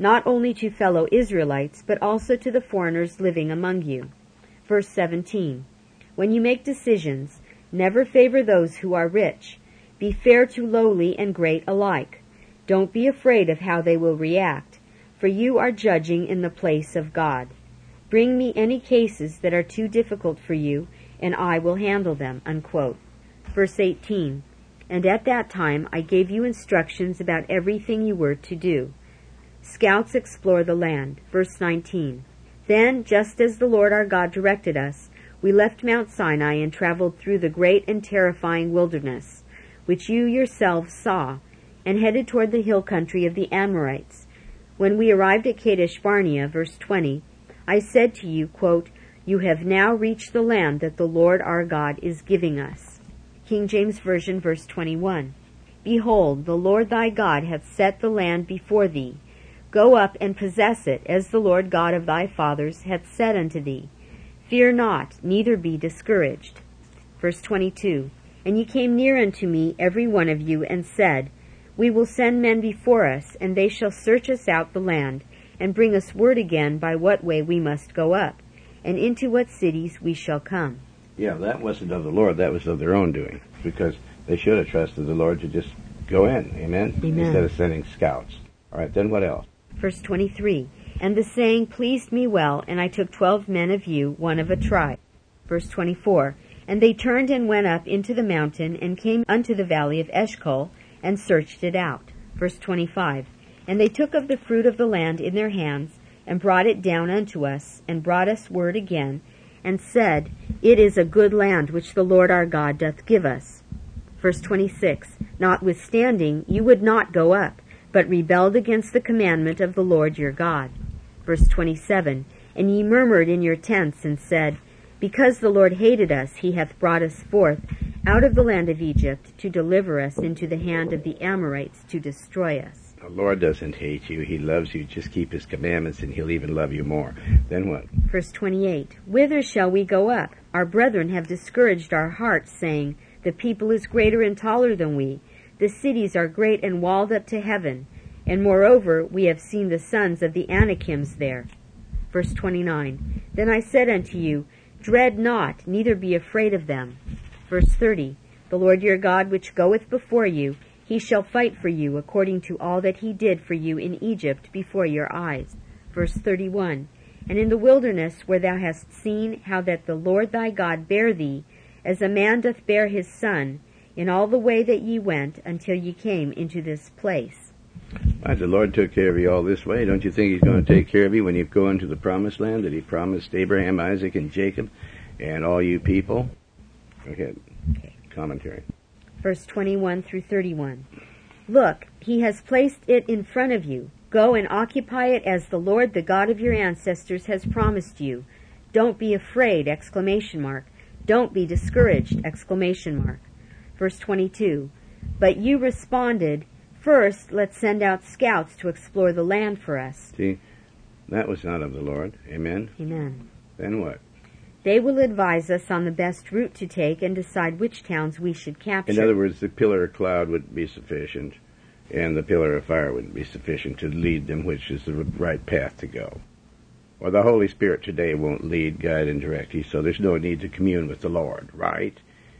not only to fellow Israelites, but also to the foreigners living among you. Verse seventeen. When you make decisions, never favor those who are rich. Be fair to lowly and great alike. Don't be afraid of how they will react, for you are judging in the place of God. Bring me any cases that are too difficult for you, and I will handle them." Unquote. Verse eighteen. "And at that time I gave you instructions about everything you were to do." Scouts explore the land. Verse nineteen. "Then, just as the Lord our God directed us, we left Mount Sinai and traveled through the great and terrifying wilderness, which you yourselves saw, and headed toward the hill country of the Amorites. When we arrived at Kadesh Barnea," verse twenty, "I said to you, quote, 'You have now reached the land that the Lord our God is giving us.'" King James Version, verse twenty-one. "Behold, the Lord thy God hath set the land before thee. Go up and possess it, as the Lord God of thy fathers hath said unto thee. Fear not, neither be discouraged." Verse twenty-two. "And ye came near unto me, every one of you, and said, We will send men before us, and they shall search us out the land, and bring us word again by what way we must go up, and into what cities we shall come." Yeah, that wasn't of the Lord, that was of their own doing, because they should have trusted the Lord to just go in, amen? Amen. Instead of sending scouts. All right, then what else? Verse twenty-three. "And the saying pleased me well, and I took twelve men of you, one of a tribe." Verse twenty-four. "And they turned and went up into the mountain, and came unto the valley of Eshcol, and searched it out." Verse twenty-five. "And they took of the fruit of the land in their hands, and brought it down unto us, and brought us word again, and said, It is a good land which the Lord our God doth give us." Verse twenty-six. "Notwithstanding, you would not go up, but rebelled against the commandment of the Lord your God." Verse twenty-seven. "And ye murmured in your tents, and said, Because the Lord hated us, he hath brought us forth out of the land of Egypt, to deliver us into the hand of the Amorites, to destroy us." The Lord doesn't hate you, he loves you. Just keep his commandments, and he'll even love you more. Then what? Verse twenty-eight. "Whither shall we go up? Our brethren have discouraged our hearts, saying, The people is greater and taller than we. The cities are great and walled up to heaven. And moreover, we have seen the sons of the Anakims there." Verse twenty-nine. "Then I said unto you, Dread not, neither be afraid of them." Verse thirty. "The Lord your God which goeth before you, he shall fight for you according to all that he did for you in Egypt before your eyes." Verse thirty-one. "And in the wilderness where thou hast seen how that the Lord thy God bare thee, as a man doth bear his son, in all the way that ye went, until ye came into this place." Right, the Lord took care of you all this way. Don't you think he's going to take care of you when you go into the promised land that he promised Abraham, Isaac, and Jacob, and all you people? Okay, Okay. Commentary. Verse twenty-one through thirty-one. "Look, he has placed it in front of you. Go and occupy it as the Lord, the God of your ancestors, has promised you. Don't be afraid! Exclamation mark. Don't be discouraged! Exclamation mark. Verse twenty-two. "But you responded, First, let's send out scouts to explore the land for us." See, that was not of the Lord. Amen? Amen. Then what? "They will advise us on the best route to take and decide which towns we should capture." In other words, the pillar of cloud wouldn't be sufficient, and the pillar of fire wouldn't be sufficient to lead them, which is the right path to go. Or the Holy Spirit today won't lead, guide, and direct you, so there's no need to commune with the Lord, right?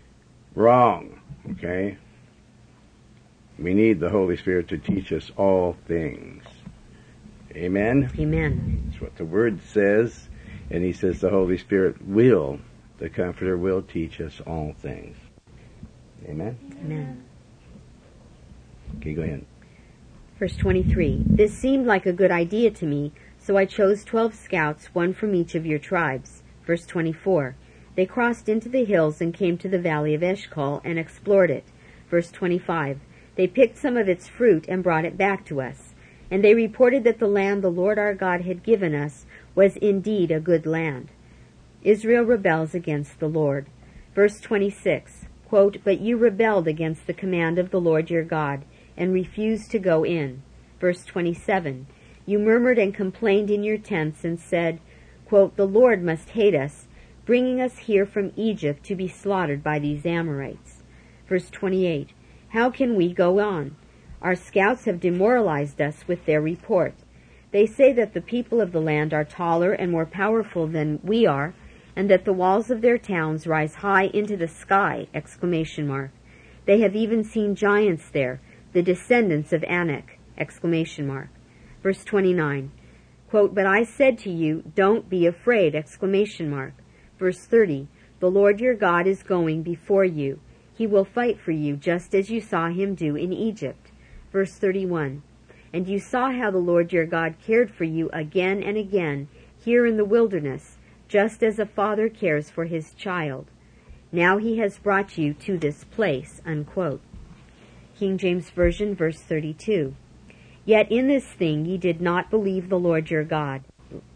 Wrong, okay? We need the Holy Spirit to teach us all things. Amen? Amen. That's what the Word says, and he says the Holy Spirit will, the Comforter will teach us all things. Amen? Amen. Okay, go ahead. Verse twenty-three. "This seemed like a good idea to me, so I chose twelve scouts, one from each of your tribes." Verse twenty-four. "They crossed into the hills and came to the valley of Eshcol and explored it." Verse twenty-five. "They picked some of its fruit and brought it back to us. And they reported that the land the Lord our God had given us was indeed a good land." Israel rebels against the Lord. Verse twenty-six. Quote, "But you rebelled against the command of the Lord your God, and refused to go in." Verse twenty-seven. "You murmured and complained in your tents, and said, quote, The Lord must hate us, bringing us here from Egypt to be slaughtered by these Amorites." Verse twenty-eight. "How can we go on? Our scouts have demoralized us with their report. They say that the people of the land are taller and more powerful than we are, and that the walls of their towns rise high into the sky! Exclamation mark. They have even seen giants there, the descendants of Anak! Exclamation mark. Verse twenty-nine. Quote, but I said to you, don't be afraid! Exclamation mark. Verse thirty. The Lord your God is going before you. He will fight for you, just as you saw him do in Egypt. Verse thirty-one. And you saw how the Lord your God cared for you again and again, here in the wilderness, just as a father cares for his child. Now he has brought you to this place. Unquote. King James Version, verse thirty-two. Yet in this thing ye did not believe the Lord your God.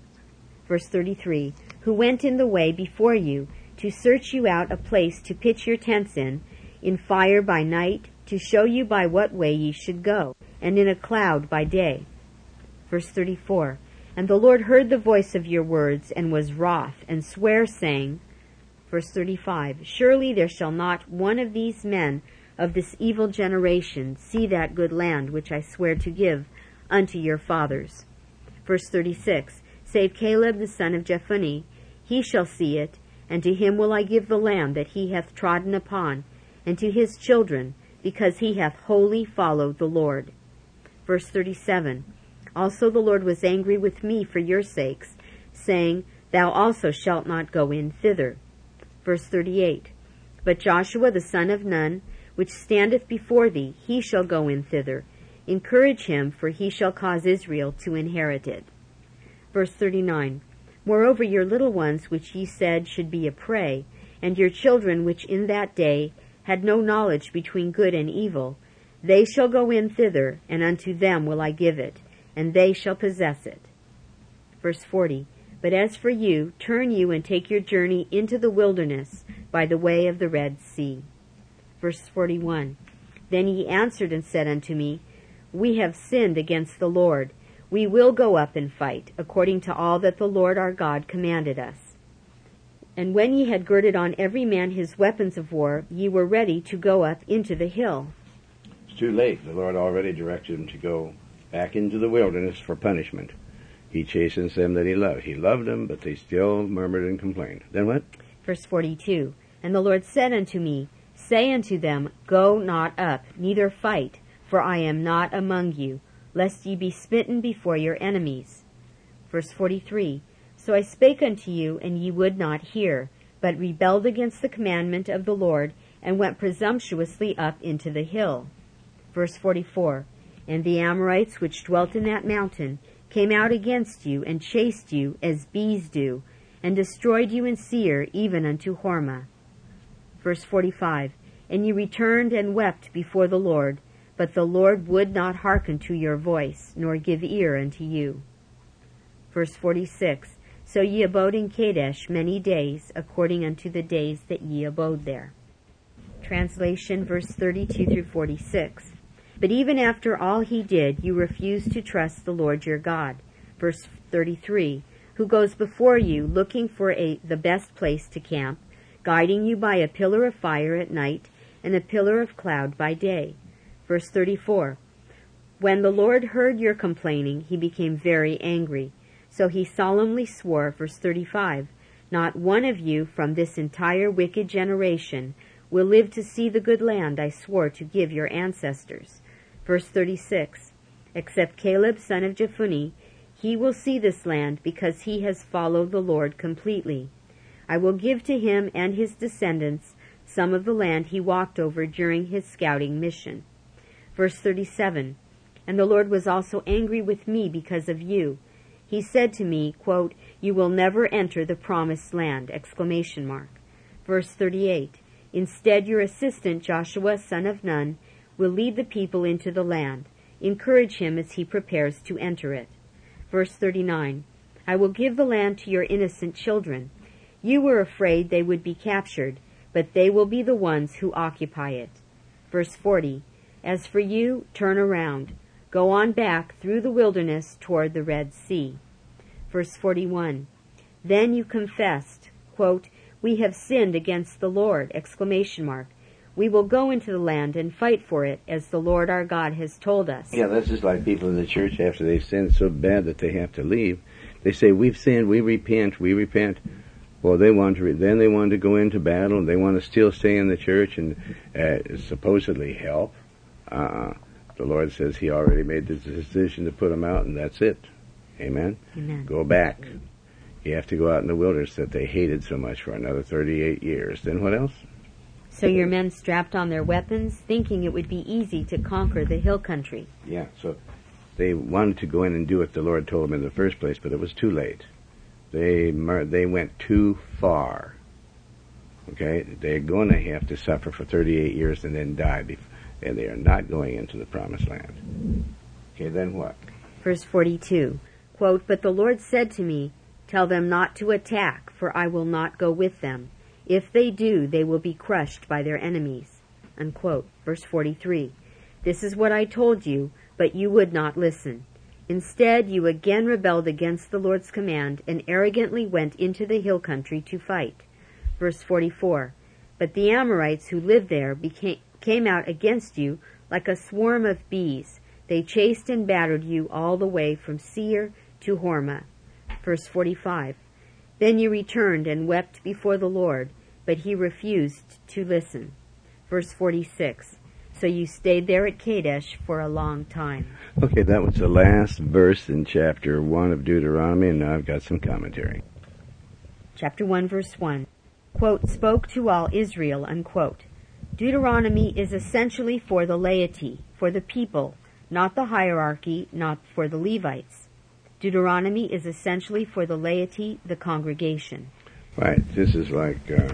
Verse thirty-three. Who went in the way before you, to search you out a place to pitch your tents in, in fire by night, to show you by what way ye should go, and in a cloud by day. Verse thirty-four. And the Lord heard the voice of your words, and was wroth, and sware, saying, verse thirty-five, surely there shall not one of these men of this evil generation see that good land which I swear to give unto your fathers. Verse thirty-six, save Caleb the son of Jephunneh, he shall see it, and to him will I give the land that he hath trodden upon, and to his children, because he hath wholly followed the Lord. Verse thirty-seven, also the Lord was angry with me for your sakes, saying, thou also shalt not go in thither. Verse thirty-eight, but Joshua the son of Nun, which standeth before thee, he shall go in thither. Encourage him, for he shall cause Israel to inherit it. Verse thirty-nine, moreover your little ones which ye said should be a prey, and your children which in that day had no knowledge between good and evil, they shall go in thither, and unto them will I give it, and they shall possess it. Verse forty, but as for you, turn you and take your journey into the wilderness by the way of the Red Sea. Verse forty-one, then he answered and said unto me, we have sinned against the Lord. We will go up and fight, according to all that the Lord our God commanded us. And when ye had girded on every man his weapons of war, ye were ready to go up into the hill. It's too late. The Lord already directed him to go back into the wilderness for punishment. He chastens them that he loved. He loved them, but they still murmured and complained. Then what? Verse forty-two, and the Lord said unto me, say unto them, go not up, neither fight, for I am not among you, lest ye be smitten before your enemies. Verse forty-three, so I spake unto you, and ye would not hear, but rebelled against the commandment of the Lord, and went presumptuously up into the hill. Verse forty-four, and the Amorites which dwelt in that mountain came out against you, and chased you as bees do, and destroyed you in Seir, even unto Hormah. Verse forty-five, and ye returned and wept before the Lord, but the Lord would not hearken to your voice, nor give ear unto you. Verse forty-six, so ye abode in Kadesh many days, according unto the days that ye abode there. Translation, verse thirty-two through forty-six. But even after all he did, you refused to trust the Lord your God. Verse thirty-three, who goes before you, looking for a the best place to camp, guiding you by a pillar of fire at night, and a pillar of cloud by day. Verse thirty-four, when the Lord heard your complaining, he became very angry. So he solemnly swore, verse thirty-five, not one of you from this entire wicked generation will live to see the good land I swore to give your ancestors. Verse thirty-six, except Caleb son of Jephunneh, he will see this land, because he has followed the Lord completely. I will give to him and his descendants some of the land he walked over during his scouting mission. Verse thirty-seven, and the Lord was also angry with me because of you. He said to me, quote, you will never enter the promised land! Exclamation mark. Verse thirty-eight, instead your assistant Joshua son of Nun will lead the people into the land. Encourage him as he prepares to enter it. Verse thirty-nine, I will give the land to your innocent children. You were afraid they would be captured, but they will be the ones who occupy it. Verse forty, as for you, turn around. Go on back through the wilderness toward the Red Sea. Verse forty-one, then you confessed, quote, we have sinned against the Lord! Exclamation mark. We will go into the land and fight for it, as the Lord our God has told us. Yeah, that's just like people in the church after they've sinned so bad that they have to leave. They say, we've sinned, we repent, we repent. Well, they want to, re- then they want to go into battle, and they want to still stay in the church and uh, supposedly help. Uh, the Lord says He already made the decision to put them out, and that's it. Amen? Amen. Go back. You have to go out in the wilderness that they hated so much for another thirty-eight years. Then what else? So your men strapped on their weapons, thinking it would be easy to conquer the hill country. Yeah, so they wanted to go in and do what the Lord told them in the first place, but it was too late. They they went too far. Okay? They're going to have to suffer for thirty-eight years and then die, and they are not going into the promised land. Okay, then what? Verse forty-two, quote, "But the Lord said to me, tell them not to attack, for I will not go with them. If they do, they will be crushed by their enemies." Unquote. Verse forty-three, "This is what I told you, but you would not listen. Instead, you again rebelled against the Lord's command and arrogantly went into the hill country to fight." Verse forty-four, "But the Amorites who lived there became, came out against you like a swarm of bees. They chased and battered you all the way from Seir to Hormah." Verse forty-five, "Then you returned and wept before the Lord, but He refused to listen." Verse forty-six, "So you stayed there at Kadesh for a long time." Okay, that was the last verse in chapter one of Deuteronomy, and now I've got some commentary. Chapter one, verse one, quote, "Spoke to all Israel," unquote. Deuteronomy is essentially for the laity, for the people, not the hierarchy, not for the Levites. Deuteronomy is essentially for the laity, the congregation. Right, this is like, uh,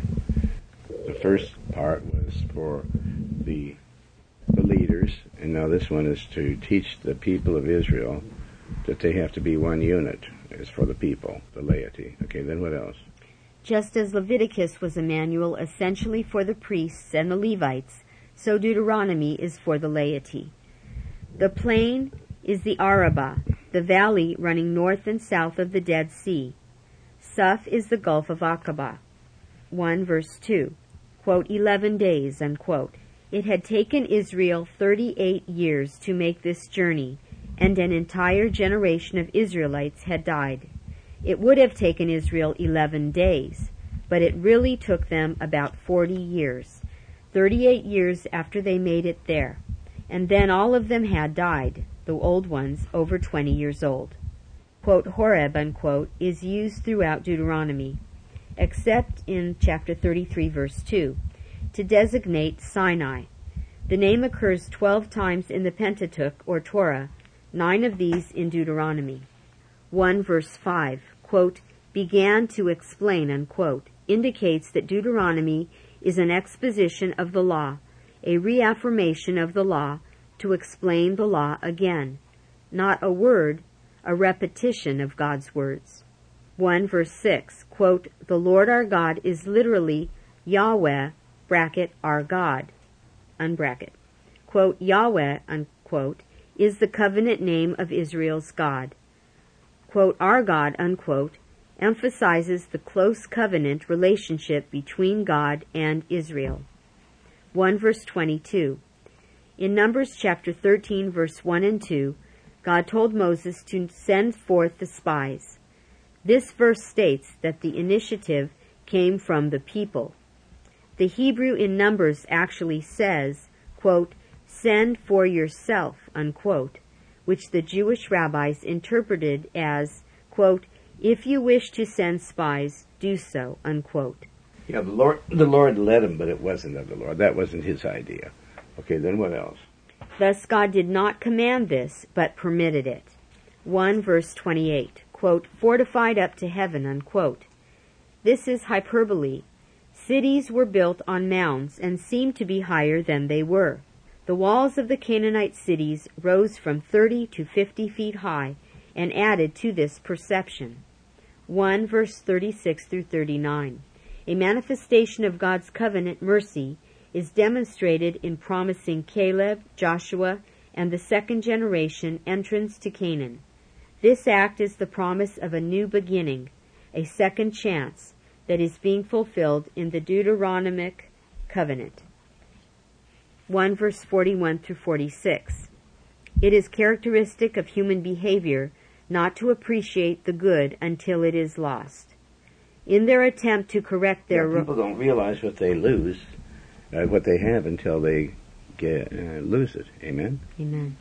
the first part was for the the leaders, and now this one is to teach the people of Israel that they have to be one unit. It's for the people, the laity. Okay, then what else? Just as Leviticus was a manual essentially for the priests and the Levites, so Deuteronomy is for the laity. The plain is the Arabah, the valley running north and south of the Dead Sea. Suf is the Gulf of Aqaba. one verse two, quote, eleven days, unquote. It had taken Israel thirty-eight years to make this journey, and an entire generation of Israelites had died. It would have taken Israel eleven days, but it really took them about forty years, thirty-eight years after they made it there. And then all of them had died, the old ones over twenty years old. Quote, Horeb, unquote, is used throughout Deuteronomy, except in chapter thirty-three, verse two, to designate Sinai. The name occurs twelve times in the Pentateuch, or Torah, nine of these in Deuteronomy. one verse five, quote, began to explain, unquote, indicates that Deuteronomy is an exposition of the law, a reaffirmation of the law to explain the law again, not a word, a repetition of God's words. one verse six, quote, the Lord our God is literally Yahweh, bracket, our God, unbracket. Quote, Yahweh, unquote, is the covenant name of Israel's God. Quote, our God, unquote, emphasizes the close covenant relationship between God and Israel. one verse twenty-two. In Numbers chapter thirteen, verse one and two, God told Moses to send forth the spies. This verse states that the initiative came from the people. The Hebrew in Numbers actually says, quote, send for yourself, unquote, which the Jewish rabbis interpreted as, quote, if you wish to send spies, do so, unquote. Yeah, the Lord, the Lord led him, but it wasn't of the Lord. That wasn't his idea. Okay, then what else? Thus God did not command this, but permitted it. one verse twenty-eight, quote, fortified up to heaven, unquote. This is hyperbole. Cities were built on mounds and seemed to be higher than they were. The walls of the Canaanite cities rose from thirty to fifty feet high and added to this perception. one verse thirty-six through thirty-nine. A manifestation of God's covenant mercy is demonstrated in promising Caleb, Joshua, and the second generation entrance to Canaan. This act is the promise of a new beginning, a second chance, that is being fulfilled in the Deuteronomic covenant. one verse forty-one through forty-six. It is characteristic of human behavior not to appreciate the good until it is lost. In their attempt to correct their... Yeah, people don't realize what they lose, uh, what they have until they get, uh, lose it. Amen? Amen.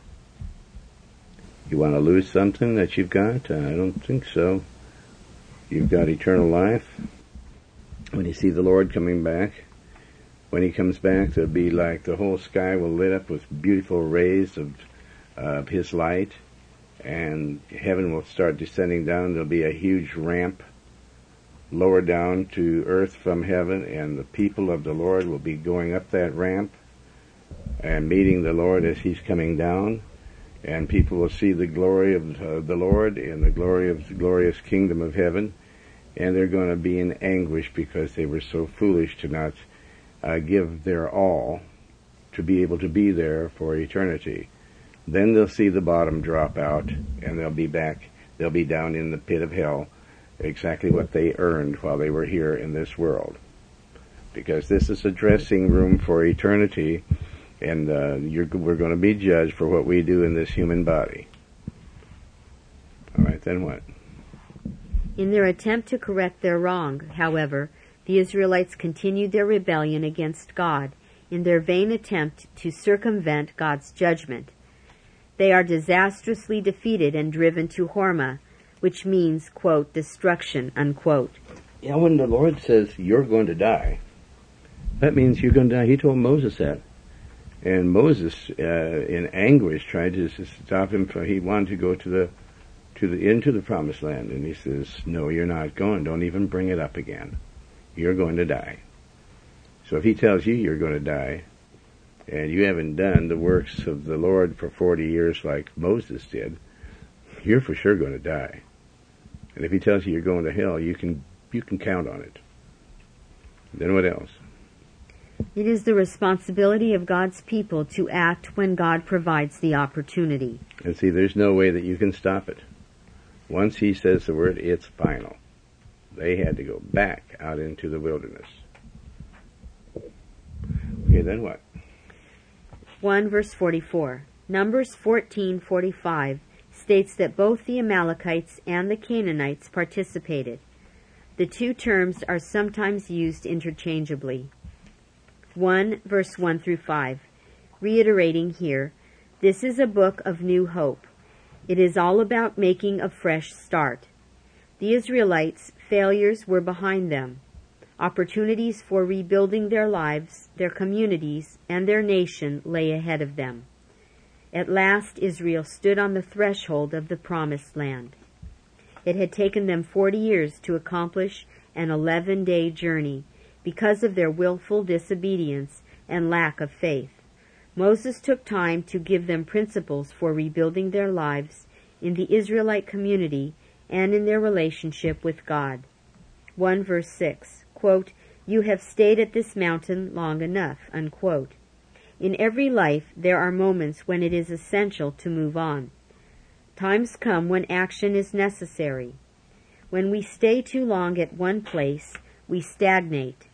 You want to lose something that you've got? Uh, I don't think so. You've got eternal life. When you see the Lord coming back, when he comes back, there'll be like the whole sky will lit up with beautiful rays of, uh, of his light, and heaven will start descending down. There'll be a huge ramp lower down to earth from heaven, and the people of the Lord will be going up that ramp and meeting the Lord as he's coming down, and people will see the glory of uh, the Lord and the glory of the glorious kingdom of heaven, and they're going to be in anguish because they were so foolish to not uh, give their all to be able to be there for eternity. Then they'll see the bottom drop out, and they'll be back, they'll be down in the pit of hell, exactly what they earned while they were here in this world. Because this is a dressing room for eternity, and uh, you're, we're going to be judged for what we do in this human body. All right, then what? In their attempt to correct their wrong, however, the Israelites continued their rebellion against God in their vain attempt to circumvent God's judgment. They are disastrously defeated and driven to Hormah, which means, quote, destruction, unquote. Yeah, when the Lord says, you're going to die, that means you're going to die. He told Moses that. And Moses, uh, in anguish, tried to stop him from, he wanted to go to the, to the, into the promised land. And he says, no, you're not going. Don't even bring it up again. You're going to die. So if he tells you you're going to die, and you haven't done the works of the Lord for forty years like Moses did, you're for sure going to die. And if he tells you you're going to hell, you can you can count on it. Then what else? It is the responsibility of God's people to act when God provides the opportunity. And see, there's no way that you can stop it. Once he says the word, it's final. They had to go back out into the wilderness. Okay, then what? one verse forty-four. Numbers fourteen forty-five states that both the Amalekites and the Canaanites participated. The two terms are sometimes used interchangeably. one verse one through five. Reiterating here, this is a book of new hope. It is all about making a fresh start. The Israelites' failures were behind them. Opportunities for rebuilding their lives, their communities, and their nation lay ahead of them. At last, Israel stood on the threshold of the Promised Land. It had taken them forty years to accomplish an eleven-day journey because of their willful disobedience and lack of faith. Moses took time to give them principles for rebuilding their lives in the Israelite community and in their relationship with God. one verse six, quote, "You have stayed at this mountain long enough," unquote. In every life, there are moments when it is essential to move on. Times come when action is necessary. When we stay too long at one place, we stagnate.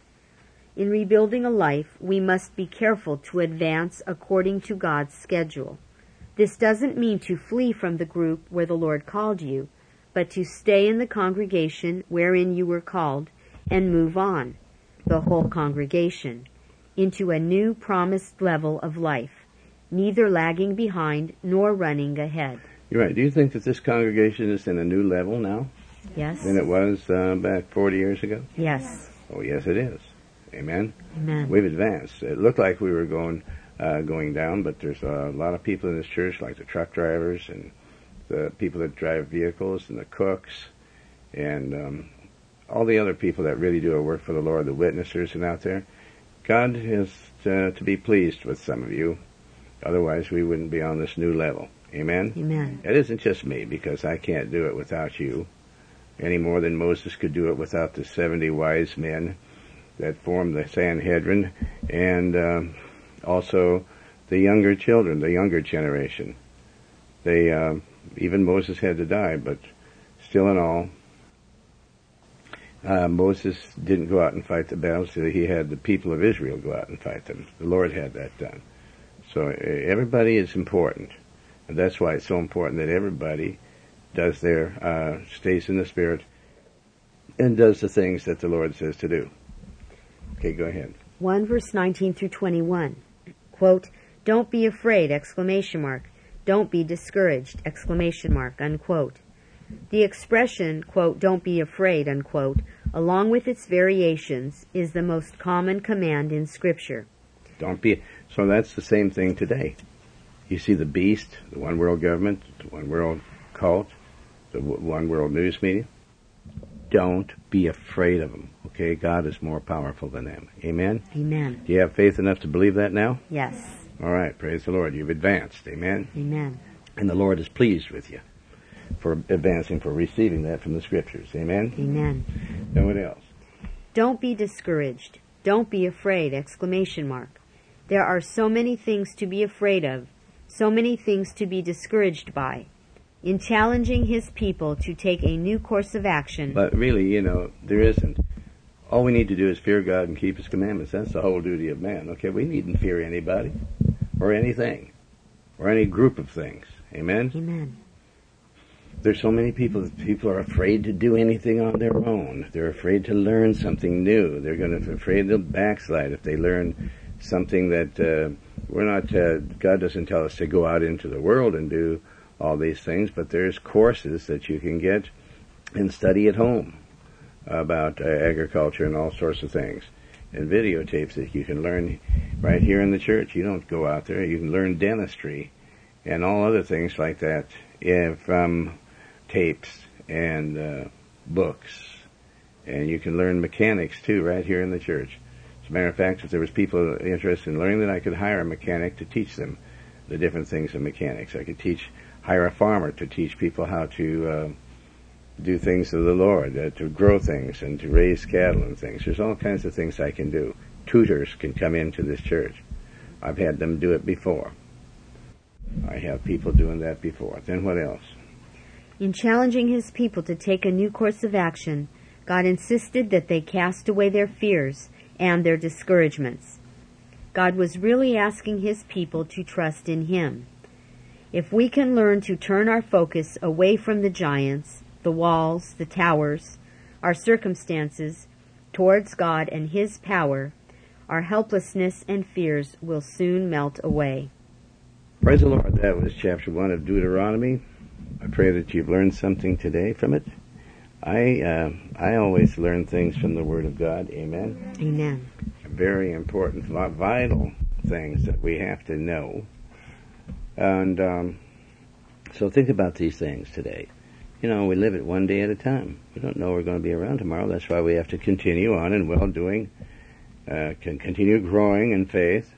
In rebuilding a life, we must be careful to advance according to God's schedule. This doesn't mean to flee from the group where the Lord called you, but to stay in the congregation wherein you were called and move on, the whole congregation, into a new promised level of life, neither lagging behind nor running ahead. You're right. Do you think that this congregation is in a new level now Yes. than it was uh, back forty years ago? Yes. Oh, yes, it is. Amen? Amen. We've advanced. It looked like we were going uh, going down, but there's a lot of people in this church, like the truck drivers and the people that drive vehicles and the cooks and um, all the other people that really do a work for the Lord, the witnessers and out there. God is uh, to be pleased with some of you. Otherwise, we wouldn't be on this new level. Amen? Amen. It isn't just me, because I can't do it without you, any more than Moses could do it without the seventy wise men that formed the Sanhedrin, and uh, also the younger children, the younger generation. They, uh, even Moses had to die, but still in all, uh, Moses didn't go out and fight the battles. He had the people of Israel go out and fight them. The Lord had that done. So everybody is important. And that's why it's so important that everybody does their, uh, stays in the Spirit and does the things that the Lord says to do. Okay, go ahead. one verse nineteen through twenty-one. Quote, "Don't be afraid," exclamation mark. "Don't be discouraged," exclamation mark, unquote. The expression, quote, "don't be afraid," unquote, along with its variations, is the most common command in Scripture. Don't be. So that's the same thing today. You see the beast, the one world government, the one world cult, the one world news media. Don't be afraid of them. Okay, God is more powerful than them. Amen? Amen. Do you have faith enough to believe that now? Yes. All right, praise the Lord. You've advanced. Amen? Amen. And the Lord is pleased with you for advancing, for receiving that from the Scriptures. Amen? Amen. And what else? Don't be discouraged. Don't be afraid, exclamation mark. There are so many things to be afraid of, so many things to be discouraged by. In challenging his people to take a new course of action. But really, you know, there isn't. All we need to do is fear God and keep His commandments. That's the whole duty of man. Okay, we needn't fear anybody or anything or any group of things. Amen? Amen. There's so many people that people are afraid to do anything on their own. They're afraid to learn something new. They're going to be afraid to backslide if they learn something that uh, we're not, uh, God doesn't tell us to go out into the world and do all these things, but there's courses that you can get and study at home about uh, agriculture and all sorts of things, and videotapes that you can learn right here in the church. You don't go out there. You can learn dentistry and all other things like that yeah, from tapes and uh, books, and you can learn mechanics too right here in the church. As a matter of fact, if there was people interested in learning, then I could hire a mechanic to teach them the different things of mechanics. I could teach hire a farmer to teach people how to uh, do things of the Lord, uh, to grow things and to raise cattle and things. There's all kinds of things I can do. Tutors can come into this church. I've had them do it before. I have people doing that before. Then what else? In challenging his people to take a new course of action, God insisted that they cast away their fears and their discouragements. God was really asking his people to trust in him. If we can learn to turn our focus away from the giants, the walls, the towers, our circumstances, towards God and his power, our helplessness and fears will soon melt away. Praise the Lord. That was chapter one of Deuteronomy. I pray that you've learned something today from it. I uh, I always learn things from the Word of God. Amen. Amen. Very important, vital things that we have to know. And um, so think about these things today. You know, we live it one day at a time. We don't know we're going to be around tomorrow. That's why we have to continue on and well doing, uh, can continue growing in faith,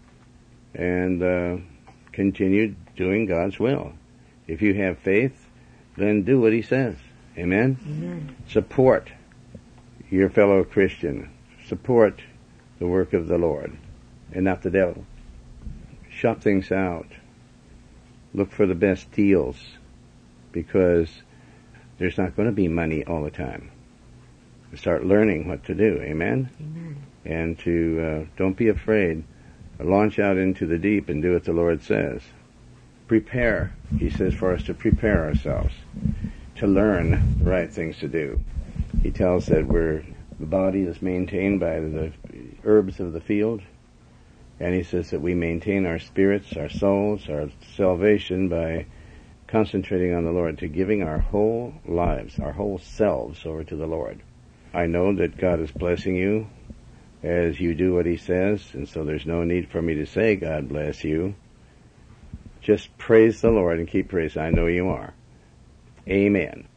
and uh, continue doing God's will. If you have faith, then do what He says. Amen? Amen. Support your fellow Christian. Support the work of the Lord and not the devil. Shop things out. Look for the best deals, because there's not going to be money all the time. Start learning what to do. Amen? Amen. And to, uh, don't be afraid. Launch out into the deep and do what the Lord says. Prepare. He says for us to prepare ourselves to learn the right things to do. He tells that we're, the body is maintained by the herbs of the field. And he says that we maintain our spirits, our souls, our salvation by concentrating on the Lord, to giving our whole lives, our whole selves over to the Lord. I know that God is blessing you as you do what He says, and so there's no need for me to say, God bless you. Just praise the Lord and keep praising. I know you are. Amen.